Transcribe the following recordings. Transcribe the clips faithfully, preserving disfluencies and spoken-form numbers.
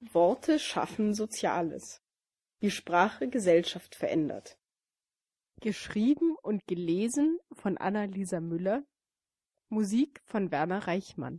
Worte schaffen Soziales. Wie Sprache Gesellschaft verändert. Geschrieben und gelesen von Anna-Lisa Müller. Musik von Werner Reichmann.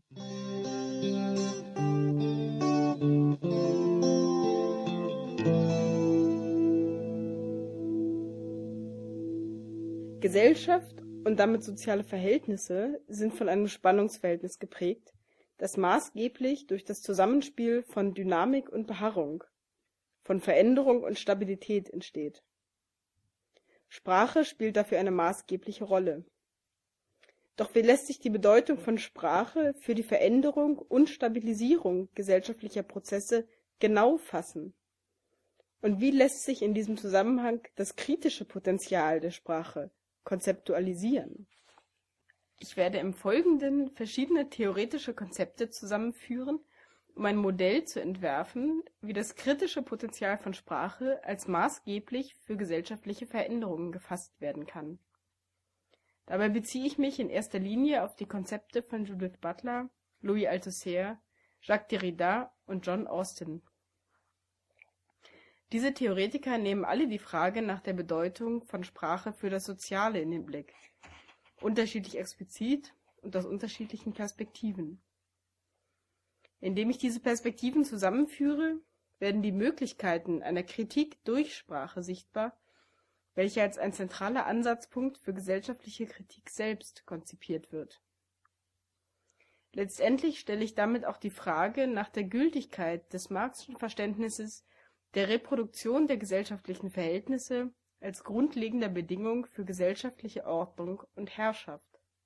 Gesellschaft und damit soziale Verhältnisse sind von einem Spannungsverhältnis geprägt, das maßgeblich durch das Zusammenspiel von Dynamik und Beharrung, von Veränderung und Stabilität entsteht. Sprache spielt dafür eine maßgebliche Rolle. Doch wie lässt sich die Bedeutung von Sprache für die Veränderung und Stabilisierung gesellschaftlicher Prozesse genau fassen? Und wie lässt sich in diesem Zusammenhang das kritische Potenzial der Sprache konzeptualisieren? Ich werde im Folgenden verschiedene theoretische Konzepte zusammenführen, um ein Modell zu entwerfen, wie das kritische Potenzial von Sprache als maßgeblich für gesellschaftliche Veränderungen gefasst werden kann. Dabei beziehe ich mich in erster Linie auf die Konzepte von Judith Butler, Louis Althusser, Jacques Derrida und John Austin. Diese Theoretiker nehmen alle die Frage nach der Bedeutung von Sprache für das Soziale in den Blick, unterschiedlich explizit und aus unterschiedlichen Perspektiven. Indem ich diese Perspektiven zusammenführe, werden die Möglichkeiten einer Kritik durch Sprache sichtbar, welche als ein zentraler Ansatzpunkt für gesellschaftliche Kritik selbst konzipiert wird. Letztendlich stelle ich damit auch die Frage nach der Gültigkeit des Marxischen Verständnisses der Reproduktion der gesellschaftlichen Verhältnisse als grundlegender Bedingung für gesellschaftliche Ordnung und Herrschaft.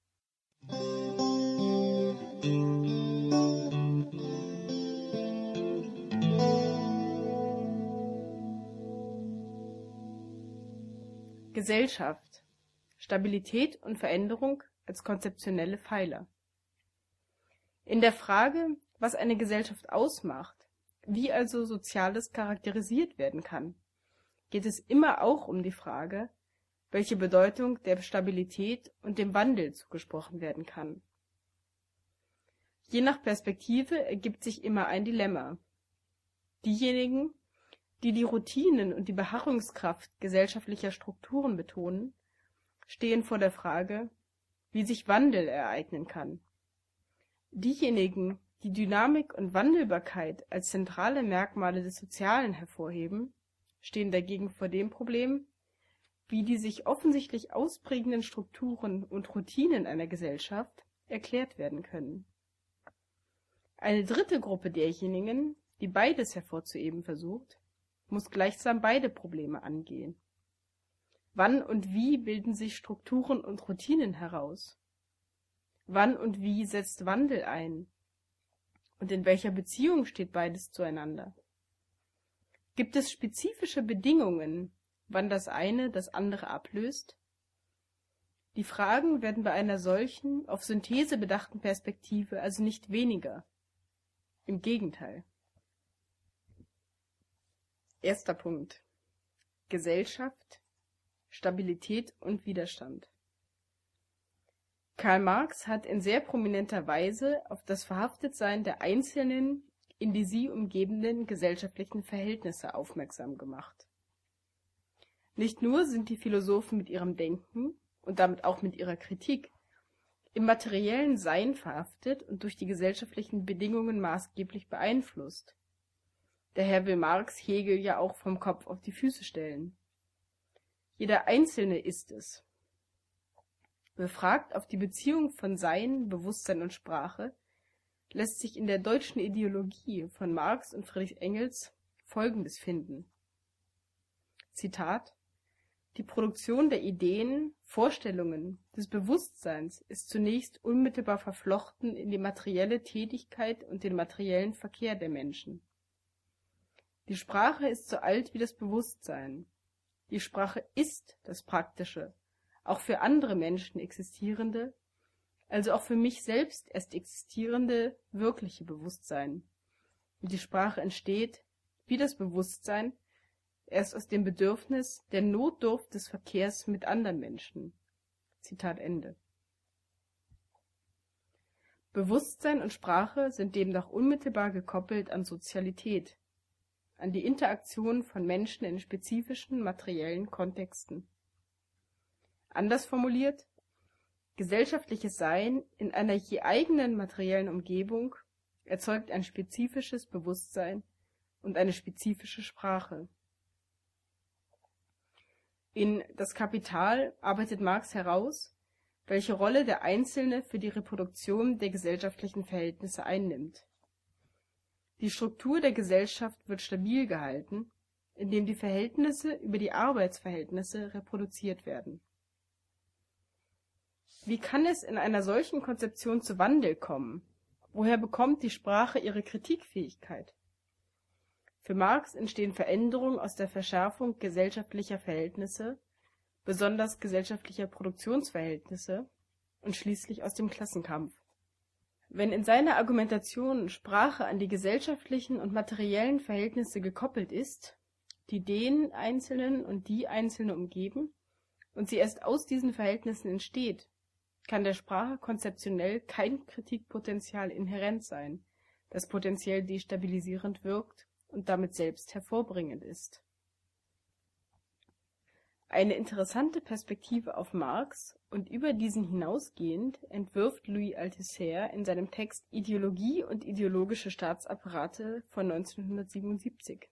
Gesellschaft, Stabilität und Veränderung als konzeptionelle Pfeiler. In der Frage, was eine Gesellschaft ausmacht, wie also Soziales charakterisiert werden kann, geht es immer auch um die Frage, welche Bedeutung der Stabilität und dem Wandel zugesprochen werden kann. Je nach Perspektive ergibt sich immer ein Dilemma. Diejenigen, die die Routinen und die Beharrungskraft gesellschaftlicher Strukturen betonen, stehen vor der Frage, wie sich Wandel ereignen kann. Diejenigen, die Dynamik und Wandelbarkeit als zentrale Merkmale des Sozialen hervorheben, stehen dagegen vor dem Problem, wie die sich offensichtlich ausprägenden Strukturen und Routinen einer Gesellschaft erklärt werden können. Eine dritte Gruppe derjenigen, die beides hervorzuheben versucht, muss gleichsam beide Probleme angehen. Wann und wie bilden sich Strukturen und Routinen heraus? Wann und wie setzt Wandel ein? Und in welcher Beziehung steht beides zueinander? Gibt es spezifische Bedingungen, wann das eine das andere ablöst? Die Fragen werden bei einer solchen, auf Synthese bedachten Perspektive also nicht weniger. Im Gegenteil. Erster Punkt. Gesellschaft, Stabilität und Widerstand. Karl Marx hat in sehr prominenter Weise auf das Verhaftetsein der einzelnen, in die sie umgebenden gesellschaftlichen Verhältnisse aufmerksam gemacht. Nicht nur sind die Philosophen mit ihrem Denken und damit auch mit ihrer Kritik im materiellen Sein verhaftet und durch die gesellschaftlichen Bedingungen maßgeblich beeinflusst. Daher will Marx Hegel ja auch vom Kopf auf die Füße stellen. Jeder Einzelne ist es. Befragt auf die Beziehung von Sein, Bewusstsein und Sprache, lässt sich in der deutschen Ideologie von Marx und Friedrich Engels Folgendes finden. Zitat: Die Produktion der Ideen, Vorstellungen, des Bewusstseins ist zunächst unmittelbar verflochten in die materielle Tätigkeit und den materiellen Verkehr der Menschen. Die Sprache ist so alt wie das Bewusstsein. Die Sprache ist das praktische, auch für andere Menschen existierende, also auch für mich selbst erst existierende, wirkliche Bewusstsein. Und die Sprache entsteht, wie das Bewusstsein, erst aus dem Bedürfnis, der Notdurft des Verkehrs mit anderen Menschen. Zitat Ende. Bewusstsein und Sprache sind demnach unmittelbar gekoppelt an Sozialität, an die Interaktion von Menschen in spezifischen materiellen Kontexten. Anders formuliert: Gesellschaftliches Sein in einer je eigenen materiellen Umgebung erzeugt ein spezifisches Bewusstsein und eine spezifische Sprache. In Das Kapital arbeitet Marx heraus, welche Rolle der Einzelne für die Reproduktion der gesellschaftlichen Verhältnisse einnimmt. Die Struktur der Gesellschaft wird stabil gehalten, indem die Verhältnisse über die Arbeitsverhältnisse reproduziert werden. Wie kann es in einer solchen Konzeption zu Wandel kommen? Woher bekommt die Sprache ihre Kritikfähigkeit? Für Marx entstehen Veränderungen aus der Verschärfung gesellschaftlicher Verhältnisse, besonders gesellschaftlicher Produktionsverhältnisse, und schließlich aus dem Klassenkampf. Wenn in seiner Argumentation Sprache an die gesellschaftlichen und materiellen Verhältnisse gekoppelt ist, die den Einzelnen und die Einzelne umgeben, und sie erst aus diesen Verhältnissen entsteht, kann der Sprache konzeptionell kein Kritikpotenzial inhärent sein, das potenziell destabilisierend wirkt und damit selbst hervorbringend ist. Eine interessante Perspektive auf Marx und über diesen hinausgehend entwirft Louis Althusser in seinem Text Ideologie und ideologische Staatsapparate von neunzehnhundertsiebenundsiebzig,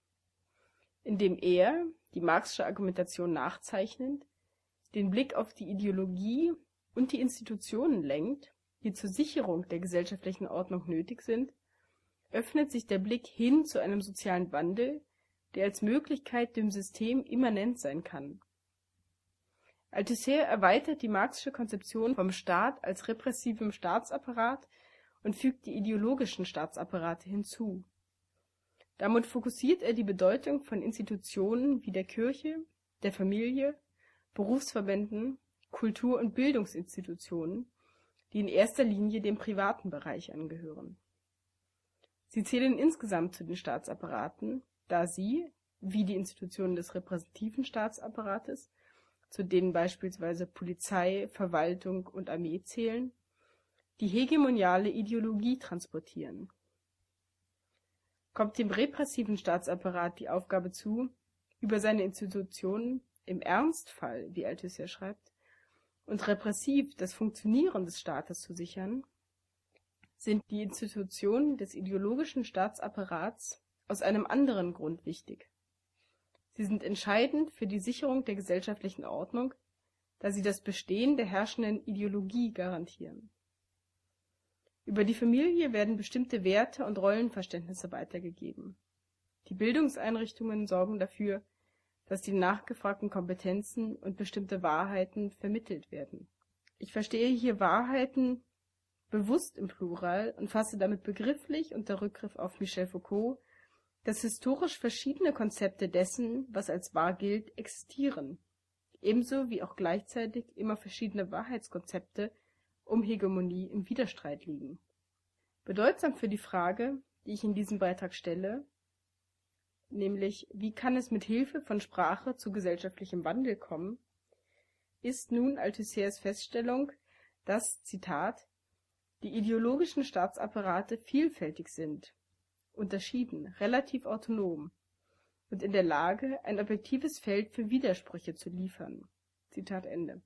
in dem er, die Marxische Argumentation nachzeichnend, den Blick auf die Ideologie und die Institutionen lenkt, die zur Sicherung der gesellschaftlichen Ordnung nötig sind, öffnet sich der Blick hin zu einem sozialen Wandel, der als Möglichkeit dem System immanent sein kann. Althusser erweitert die marxische Konzeption vom Staat als repressivem Staatsapparat und fügt die ideologischen Staatsapparate hinzu. Damit fokussiert er die Bedeutung von Institutionen wie der Kirche, der Familie, Berufsverbänden, Kultur- und Bildungsinstitutionen, die in erster Linie dem privaten Bereich angehören. Sie zählen insgesamt zu den Staatsapparaten, da sie, wie die Institutionen des repräsentativen Staatsapparates, zu denen beispielsweise Polizei, Verwaltung und Armee zählen, die hegemoniale Ideologie transportieren. Kommt dem repressiven Staatsapparat die Aufgabe zu, über seine Institutionen im Ernstfall, wie Althusser schreibt, und repressiv das Funktionieren des Staates zu sichern, sind die Institutionen des ideologischen Staatsapparats aus einem anderen Grund wichtig. Sie sind entscheidend für die Sicherung der gesellschaftlichen Ordnung, da sie das Bestehen der herrschenden Ideologie garantieren. Über die Familie werden bestimmte Werte und Rollenverständnisse weitergegeben. Die Bildungseinrichtungen sorgen dafür, dass die nachgefragten Kompetenzen und bestimmte Wahrheiten vermittelt werden. Ich verstehe hier Wahrheiten bewusst im Plural und fasse damit begrifflich unter Rückgriff auf Michel Foucault, dass historisch verschiedene Konzepte dessen, was als wahr gilt, existieren, ebenso wie auch gleichzeitig immer verschiedene Wahrheitskonzepte um Hegemonie im Widerstreit liegen. Bedeutsam für die Frage, die ich in diesem Beitrag stelle, nämlich wie kann es mit Hilfe von Sprache zu gesellschaftlichem Wandel kommen, ist nun Althussers Feststellung, dass, Zitat, die ideologischen Staatsapparate vielfältig sind, unterschieden, relativ autonom und in der Lage, ein objektives Feld für Widersprüche zu liefern. Zitat Ende.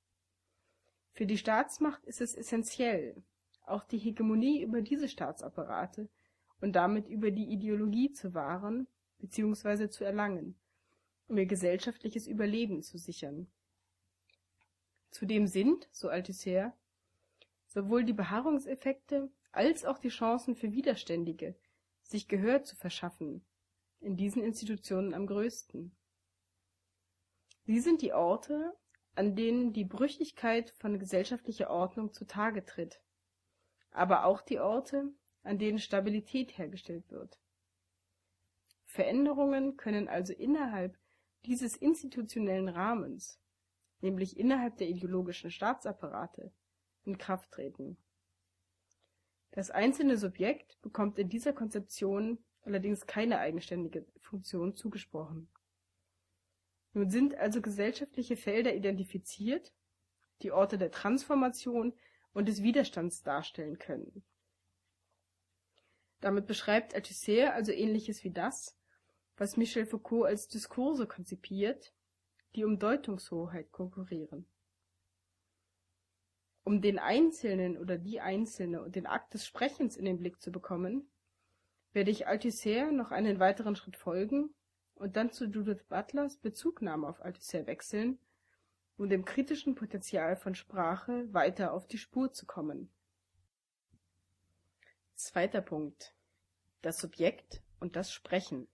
Für die Staatsmacht ist es essentiell, auch die Hegemonie über diese Staatsapparate und damit über die Ideologie zu wahren bzw. zu erlangen, um ihr gesellschaftliches Überleben zu sichern. Zudem sind, so Althusser, sowohl die Beharrungseffekte als auch die Chancen für Widerständige, sich Gehör zu verschaffen, in diesen Institutionen am größten. Sie sind die Orte, an denen die Brüchigkeit von gesellschaftlicher Ordnung zutage tritt, aber auch die Orte, an denen Stabilität hergestellt wird. Veränderungen können also innerhalb dieses institutionellen Rahmens, nämlich innerhalb der ideologischen Staatsapparate, in Kraft treten. Das einzelne Subjekt bekommt in dieser Konzeption allerdings keine eigenständige Funktion zugesprochen. Nun sind also gesellschaftliche Felder identifiziert, die Orte der Transformation und des Widerstands darstellen können. Damit beschreibt Althusser also Ähnliches wie das, was Michel Foucault als Diskurse konzipiert, die um Deutungshoheit konkurrieren. Um den Einzelnen oder die Einzelne und den Akt des Sprechens in den Blick zu bekommen, werde ich Althusser noch einen weiteren Schritt folgen und dann zu Judith Butlers Bezugnahme auf Althusser wechseln, um dem kritischen Potenzial von Sprache weiter auf die Spur zu kommen. Zweiter Punkt: Das Subjekt und das Sprechen.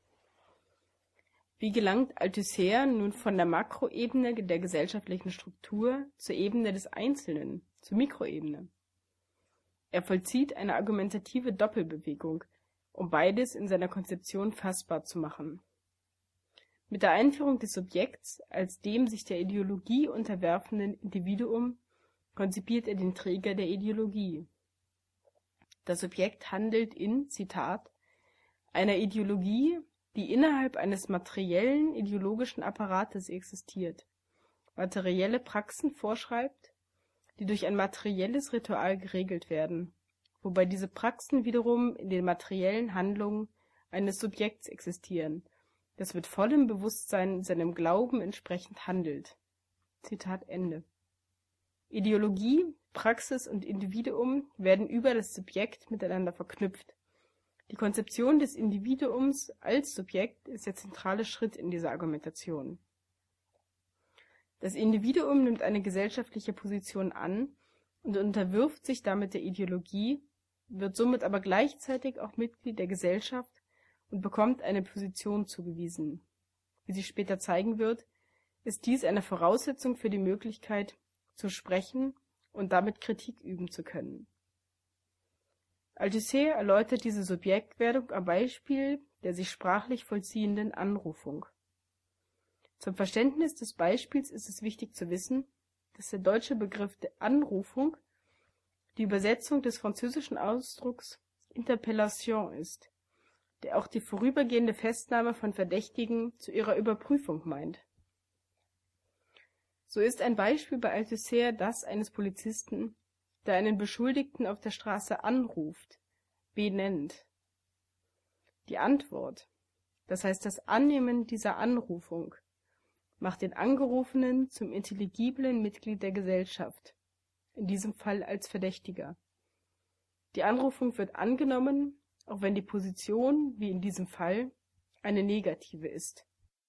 Wie gelangt Althusser nun von der Makroebene der gesellschaftlichen Struktur zur Ebene des Einzelnen, zur Mikroebene? Er vollzieht eine argumentative Doppelbewegung, um beides in seiner Konzeption fassbar zu machen. Mit der Einführung des Subjekts als dem sich der Ideologie unterwerfenden Individuum konzipiert er den Träger der Ideologie. Das Subjekt handelt in, Zitat, einer Ideologie, die innerhalb eines materiellen ideologischen Apparates existiert, materielle Praxen vorschreibt, die durch ein materielles Ritual geregelt werden, wobei diese Praxen wiederum in den materiellen Handlungen eines Subjekts existieren, das mit vollem Bewusstsein seinem Glauben entsprechend handelt. Zitat Ende. Ideologie, Praxis und Individuum werden über das Subjekt miteinander verknüpft. Die Konzeption des Individuums als Subjekt ist der zentrale Schritt in dieser Argumentation. Das Individuum nimmt eine gesellschaftliche Position an und unterwirft sich damit der Ideologie, wird somit aber gleichzeitig auch Mitglied der Gesellschaft und bekommt eine Position zugewiesen. Wie sich später zeigen wird, ist dies eine Voraussetzung für die Möglichkeit, zu sprechen und damit Kritik üben zu können. Althusser erläutert diese Subjektwerdung am Beispiel der sich sprachlich vollziehenden Anrufung. Zum Verständnis des Beispiels ist es wichtig zu wissen, dass der deutsche Begriff der Anrufung die Übersetzung des französischen Ausdrucks Interpellation ist, der auch die vorübergehende Festnahme von Verdächtigen zu ihrer Überprüfung meint. So ist ein Beispiel bei Althusser das eines Polizisten, der einen Beschuldigten auf der Straße anruft, benennt. Die Antwort, das heißt das Annehmen dieser Anrufung, macht den Angerufenen zum intelligiblen Mitglied der Gesellschaft, in diesem Fall als Verdächtiger. Die Anrufung wird angenommen, auch wenn die Position, wie in diesem Fall, eine negative ist.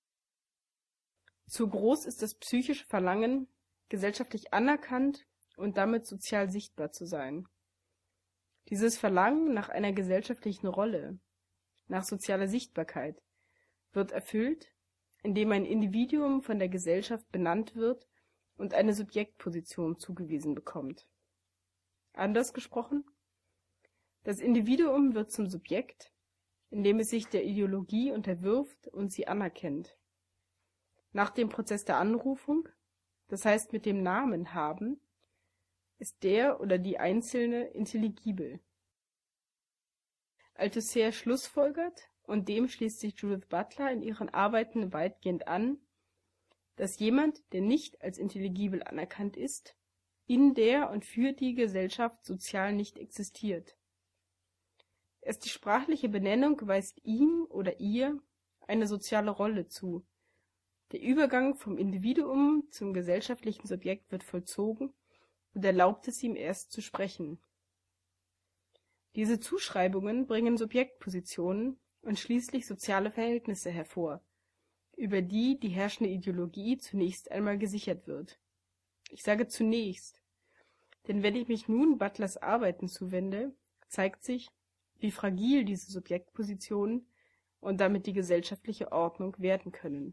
Zu groß ist das psychische Verlangen, gesellschaftlich anerkannt und damit sozial sichtbar zu sein. Dieses Verlangen nach einer gesellschaftlichen Rolle, nach sozialer Sichtbarkeit, wird erfüllt, indem ein Individuum von der Gesellschaft benannt wird und eine Subjektposition zugewiesen bekommt. Anders gesprochen: Das Individuum wird zum Subjekt, indem es sich der Ideologie unterwirft und sie anerkennt. Nach dem Prozess der Anrufung, das heißt mit dem Namen haben, ist der oder die Einzelne intelligibel. Althusser schlussfolgert, und dem schließt sich Judith Butler in ihren Arbeiten weitgehend an, dass jemand, der nicht als intelligibel anerkannt ist, in der und für die Gesellschaft sozial nicht existiert. Erst die sprachliche Benennung weist ihm oder ihr eine soziale Rolle zu. Der Übergang vom Individuum zum gesellschaftlichen Subjekt wird vollzogen und erlaubt es ihm erst zu sprechen. Diese Zuschreibungen bringen Subjektpositionen und schließlich soziale Verhältnisse hervor, über die die herrschende Ideologie zunächst einmal gesichert wird. Ich sage zunächst, denn wenn ich mich nun Butlers Arbeiten zuwende, zeigt sich, wie fragil diese Subjektpositionen und damit die gesellschaftliche Ordnung werden können.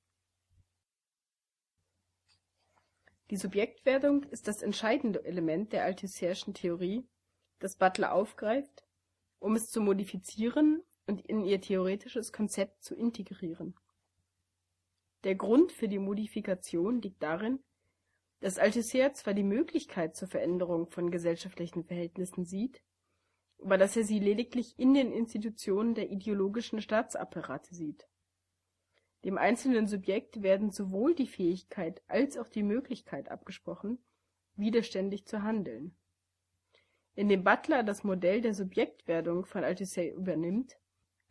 Die Subjektwerdung ist das entscheidende Element der Althusserschen Theorie, das Butler aufgreift, um es zu modifizieren und in ihr theoretisches Konzept zu integrieren. Der Grund für die Modifikation liegt darin, dass Althusser zwar die Möglichkeit zur Veränderung von gesellschaftlichen Verhältnissen sieht, aber dass er sie lediglich in den Institutionen der ideologischen Staatsapparate sieht. Dem einzelnen Subjekt werden sowohl die Fähigkeit als auch die Möglichkeit abgesprochen, widerständig zu handeln. Indem Butler das Modell der Subjektwerdung von Althusser übernimmt,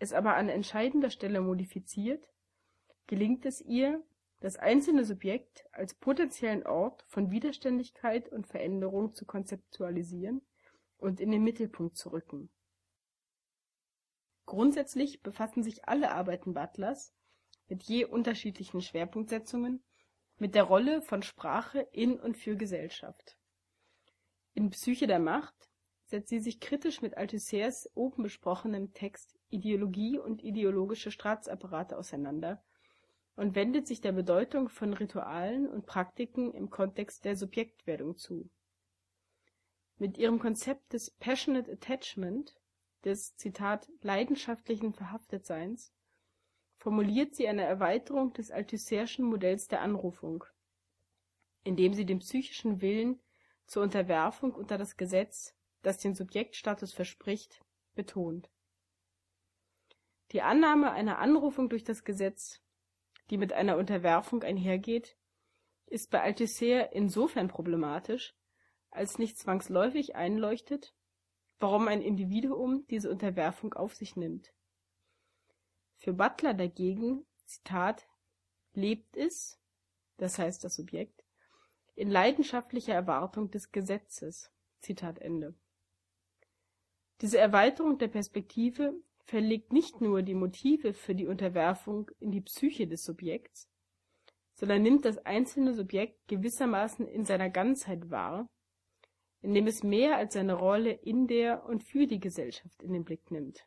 es aber an entscheidender Stelle modifiziert, gelingt es ihr, das einzelne Subjekt als potenziellen Ort von Widerständigkeit und Veränderung zu konzeptualisieren und in den Mittelpunkt zu rücken. Grundsätzlich befassen sich alle Arbeiten Butlers, mit je unterschiedlichen Schwerpunktsetzungen, mit der Rolle von Sprache in und für Gesellschaft. In Psyche der Macht setzt sie sich kritisch mit Althusser's oben besprochenem Text Ideologie und ideologische Staatsapparate auseinander und wendet sich der Bedeutung von Ritualen und Praktiken im Kontext der Subjektwerdung zu. Mit ihrem Konzept des Passionate Attachment, des Zitat leidenschaftlichen Verhaftetseins, formuliert sie eine Erweiterung des Althusser'schen Modells der Anrufung, indem sie den psychischen Willen zur Unterwerfung unter das Gesetz, das den Subjektstatus verspricht, betont. Die Annahme einer Anrufung durch das Gesetz, die mit einer Unterwerfung einhergeht, ist bei Althusser insofern problematisch, als nicht zwangsläufig einleuchtet, warum ein Individuum diese Unterwerfung auf sich nimmt. Für Butler dagegen, Zitat, lebt es, das heißt das Subjekt, in leidenschaftlicher Erwartung des Gesetzes, Zitat Ende. Diese Erweiterung der Perspektive verlegt nicht nur die Motive für die Unterwerfung in die Psyche des Subjekts, sondern nimmt das einzelne Subjekt gewissermaßen in seiner Ganzheit wahr, indem es mehr als seine Rolle in der und für die Gesellschaft in den Blick nimmt.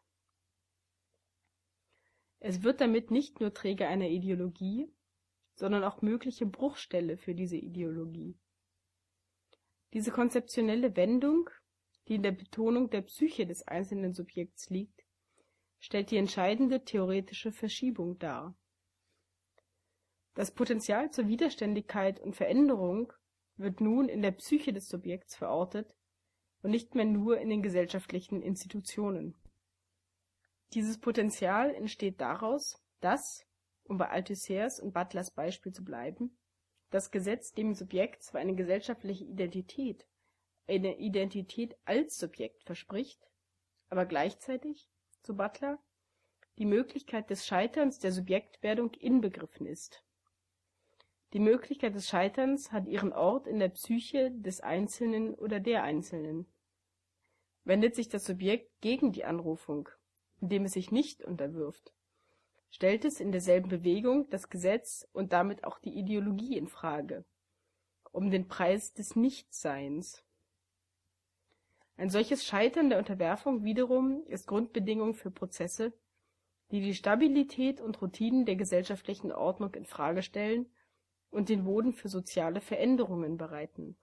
Es wird damit nicht nur Träger einer Ideologie, sondern auch mögliche Bruchstelle für diese Ideologie. Diese konzeptionelle Wendung, die in der Betonung der Psyche des einzelnen Subjekts liegt, stellt die entscheidende theoretische Verschiebung dar. Das Potenzial zur Widerständigkeit und Veränderung wird nun in der Psyche des Subjekts verortet und nicht mehr nur in den gesellschaftlichen Institutionen. Dieses Potenzial entsteht daraus, dass, um bei Althusser's und Butlers Beispiel zu bleiben, das Gesetz dem Subjekt zwar eine gesellschaftliche Identität, eine Identität als Subjekt verspricht, aber gleichzeitig, so Butler, die Möglichkeit des Scheiterns der Subjektwerdung inbegriffen ist. Die Möglichkeit des Scheiterns hat ihren Ort in der Psyche des Einzelnen oder der Einzelnen. Wendet sich das Subjekt gegen die Anrufung, indem es sich nicht unterwirft, stellt es in derselben Bewegung das Gesetz und damit auch die Ideologie in Frage, um den Preis des Nichtseins. Ein solches Scheitern der Unterwerfung wiederum ist Grundbedingung für Prozesse, die die Stabilität und Routinen der gesellschaftlichen Ordnung in Frage stellen und den Boden für soziale Veränderungen bereiten.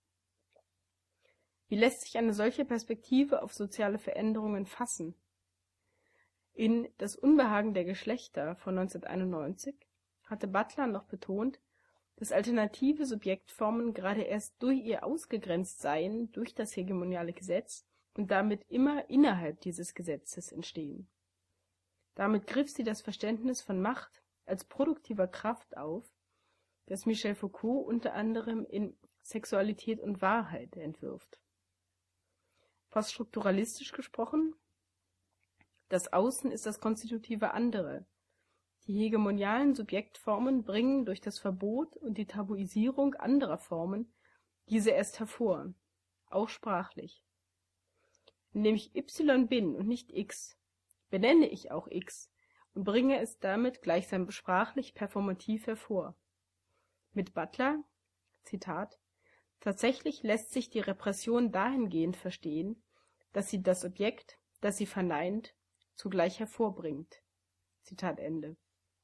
Wie lässt sich eine solche Perspektive auf soziale Veränderungen fassen? In Das Unbehagen der Geschlechter von neunzehnhunderteinundneunzig hatte Butler noch betont, dass alternative Subjektformen gerade erst durch ihr Ausgegrenztsein durch das hegemoniale Gesetz und damit immer innerhalb dieses Gesetzes entstehen. Damit griff sie das Verständnis von Macht als produktiver Kraft auf, das Michel Foucault unter anderem in Sexualität und Wahrheit entwirft. Poststrukturalistisch gesprochen: Das Außen ist das konstitutive Andere. Die hegemonialen Subjektformen bringen durch das Verbot und die Tabuisierung anderer Formen diese erst hervor, auch sprachlich. Indem ich Y bin und nicht X, benenne ich auch X und bringe es damit gleichsam sprachlich performativ hervor. Mit Butler, Zitat, tatsächlich lässt sich die Repression dahingehend verstehen, dass sie das Objekt, das sie verneint, zugleich hervorbringt. Zitat Ende.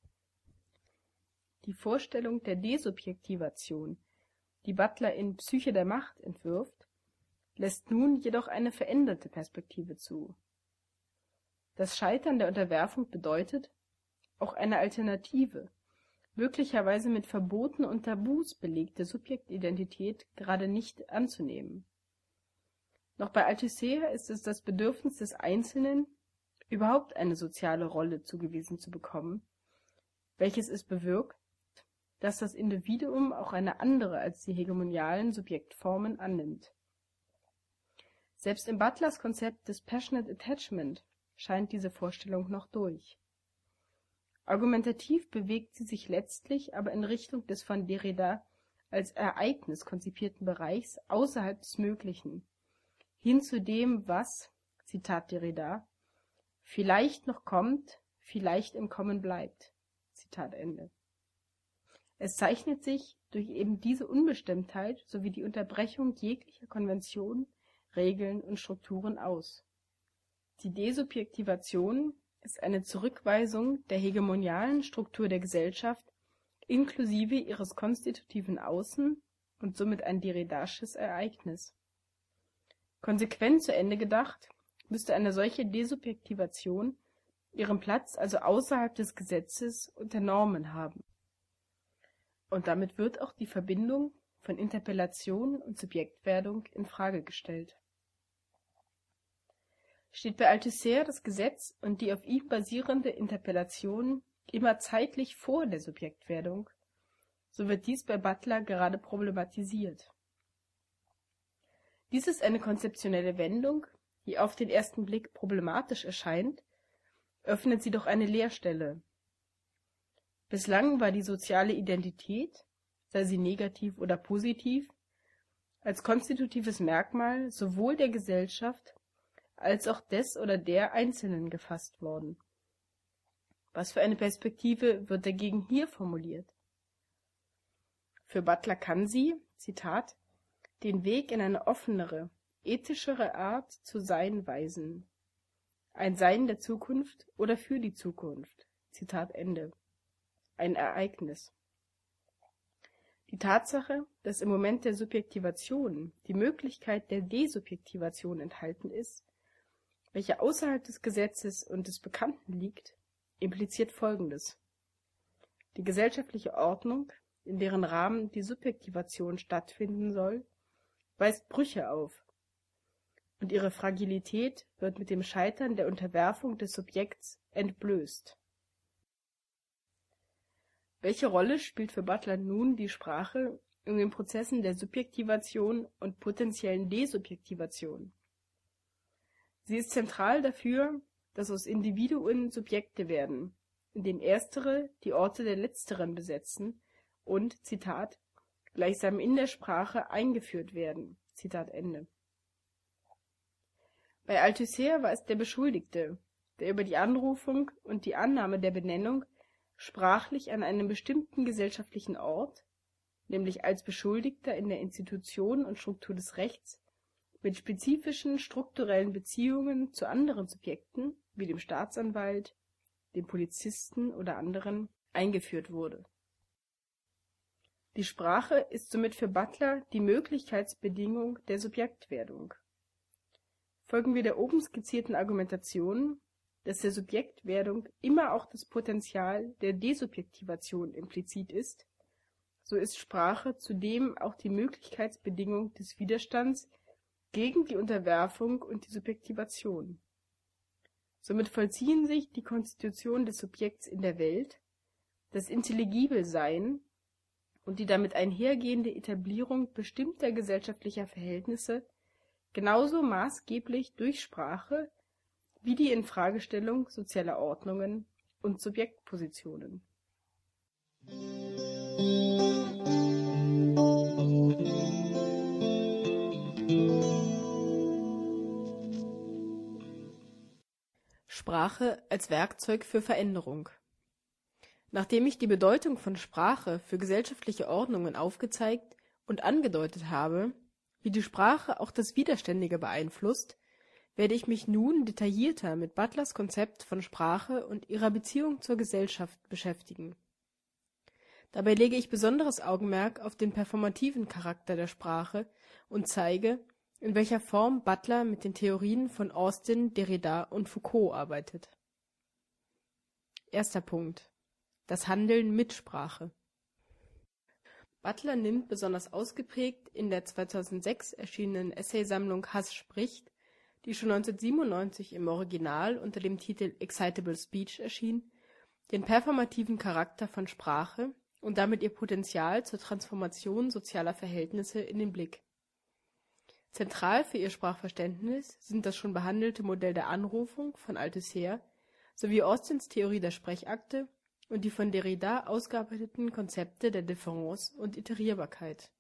Die Vorstellung der Desubjektivation, die Butler in Psyche der Macht entwirft, lässt nun jedoch eine veränderte Perspektive zu. Das Scheitern der Unterwerfung bedeutet, auch eine alternative, möglicherweise mit Verboten und Tabus belegte Subjektidentität gerade nicht anzunehmen. Noch bei Althusser ist es das Bedürfnis des Einzelnen, überhaupt eine soziale Rolle zugewiesen zu bekommen, welches es bewirkt, dass das Individuum auch eine andere als die hegemonialen Subjektformen annimmt. Selbst in Butlers Konzept des Passionate Attachment scheint diese Vorstellung noch durch. Argumentativ bewegt sie sich letztlich aber in Richtung des von Derrida als Ereignis konzipierten Bereichs außerhalb des Möglichen, hin zu dem, was, Zitat Derrida, vielleicht noch kommt, vielleicht im Kommen bleibt. Zitat Ende. Es zeichnet sich durch eben diese Unbestimmtheit sowie die Unterbrechung jeglicher Konventionen, Regeln und Strukturen aus. Die Desubjektivation ist eine Zurückweisung der hegemonialen Struktur der Gesellschaft inklusive ihres konstitutiven Außen und somit ein derridasches Ereignis. Konsequent zu Ende gedacht, müsste eine solche Desubjektivation ihren Platz also außerhalb des Gesetzes und der Normen haben. Und damit wird auch die Verbindung von Interpellation und Subjektwerdung in Frage gestellt. Steht bei Althusser das Gesetz und die auf ihm basierende Interpellation immer zeitlich vor der Subjektwerdung, so wird dies bei Butler gerade problematisiert. Dies ist eine konzeptionelle Wendung, die auf den ersten Blick problematisch erscheint, öffnet sie doch eine Leerstelle. Bislang war die soziale Identität, sei sie negativ oder positiv, als konstitutives Merkmal sowohl der Gesellschaft als auch des oder der Einzelnen gefasst worden. Was für eine Perspektive wird dagegen hier formuliert? Für Butler kann sie, Zitat, den Weg in eine offenere, ethischere Art zu sein weisen. Ein Sein der Zukunft oder für die Zukunft. Zitat Ende. Ein Ereignis. Die Tatsache, dass im Moment der Subjektivation die Möglichkeit der Desubjektivation enthalten ist, welche außerhalb des Gesetzes und des Bekannten liegt, impliziert Folgendes. Die gesellschaftliche Ordnung, in deren Rahmen die Subjektivation stattfinden soll, weist Brüche auf, und ihre Fragilität wird mit dem Scheitern der Unterwerfung des Subjekts entblößt. Welche Rolle spielt für Butler nun die Sprache in den Prozessen der Subjektivation und potenziellen Desubjektivation? Sie ist zentral dafür, dass aus Individuen Subjekte werden, indem erstere die Orte der letzteren besetzen und, Zitat, gleichsam in der Sprache eingeführt werden. Zitat Ende. Bei Althusser war es der Beschuldigte, der über die Anrufung und die Annahme der Benennung sprachlich an einem bestimmten gesellschaftlichen Ort, nämlich als Beschuldigter in der Institution und Struktur des Rechts, mit spezifischen strukturellen Beziehungen zu anderen Subjekten, wie dem Staatsanwalt, dem Polizisten oder anderen, eingeführt wurde. Die Sprache ist somit für Butler die Möglichkeitsbedingung der Subjektwerdung. Folgen wir der oben skizzierten Argumentation, dass der Subjektwerdung immer auch das Potential der Desubjektivation implizit ist, so ist Sprache zudem auch die Möglichkeitsbedingung des Widerstands gegen die Unterwerfung und die Subjektivation. Somit vollziehen sich die Konstitution des Subjekts in der Welt, das Intelligibelsein und die damit einhergehende Etablierung bestimmter gesellschaftlicher Verhältnisse genauso maßgeblich durch Sprache wie die Infragestellung sozialer Ordnungen und Subjektpositionen. Sprache als Werkzeug für Veränderung. Nachdem ich die Bedeutung von Sprache für gesellschaftliche Ordnungen aufgezeigt und angedeutet habe, wie die Sprache auch das Widerständige beeinflusst, werde ich mich nun detaillierter mit Butlers Konzept von Sprache und ihrer Beziehung zur Gesellschaft beschäftigen. Dabei lege ich besonderes Augenmerk auf den performativen Charakter der Sprache und zeige, in welcher Form Butler mit den Theorien von Austin, Derrida und Foucault arbeitet. Erster Punkt: Das Handeln mit Sprache. Butler nimmt besonders ausgeprägt in der zweitausendsechs erschienenen Essaysammlung Hass spricht, die schon neunzehnhundertsiebenundneunzig im Original unter dem Titel Excitable Speech erschien, den performativen Charakter von Sprache und damit ihr Potenzial zur Transformation sozialer Verhältnisse in den Blick. Zentral für ihr Sprachverständnis sind das schon behandelte Modell der Anrufung von Althusser sowie Austins Theorie der Sprechakte und die von Derrida ausgearbeiteten Konzepte der Difference und Iterierbarkeit.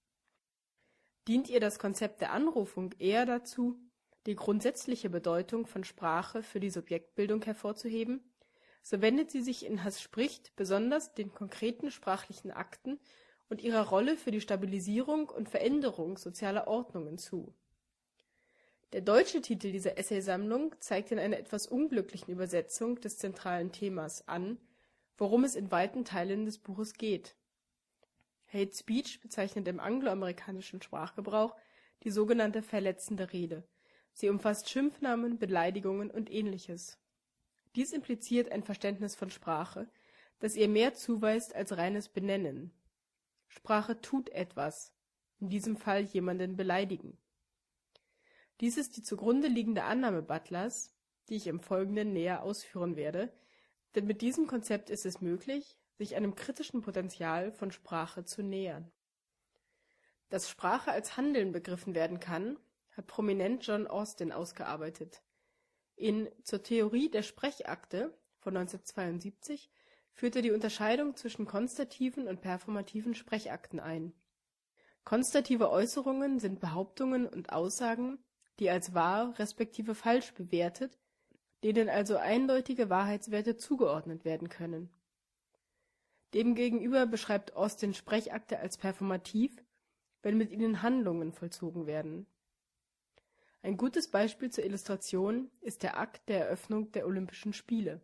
Dient ihr das Konzept der Anrufung eher dazu, die grundsätzliche Bedeutung von Sprache für die Subjektbildung hervorzuheben, so wendet sie sich in Hass spricht besonders den konkreten sprachlichen Akten und ihrer Rolle für die Stabilisierung und Veränderung sozialer Ordnungen zu. Der deutsche Titel dieser Essaysammlung zeigt in einer etwas unglücklichen Übersetzung des zentralen Themas an, worum es in weiten Teilen des Buches geht. Hate Speech bezeichnet im angloamerikanischen Sprachgebrauch die sogenannte verletzende Rede. Sie umfasst Schimpfnamen, Beleidigungen und Ähnliches. Dies impliziert ein Verständnis von Sprache, das ihr mehr zuweist als reines Benennen. Sprache tut etwas, in diesem Fall jemanden beleidigen. Dies ist die zugrunde liegende Annahme Butlers, die ich im Folgenden näher ausführen werde, denn mit diesem Konzept ist es möglich, sich einem kritischen Potential von Sprache zu nähern. Dass Sprache als Handeln begriffen werden kann, hat prominent John Austin ausgearbeitet. In Zur Theorie der Sprechakte von neunzehnhundertzweiundsiebzig führt er die Unterscheidung zwischen konstativen und performativen Sprechakten ein. Konstative Äußerungen sind Behauptungen und Aussagen, die als wahr respektive falsch bewertet, denen also eindeutige Wahrheitswerte zugeordnet werden können. Demgegenüber beschreibt Austin Sprechakte als performativ, wenn mit ihnen Handlungen vollzogen werden. Ein gutes Beispiel zur Illustration ist der Akt der Eröffnung der Olympischen Spiele.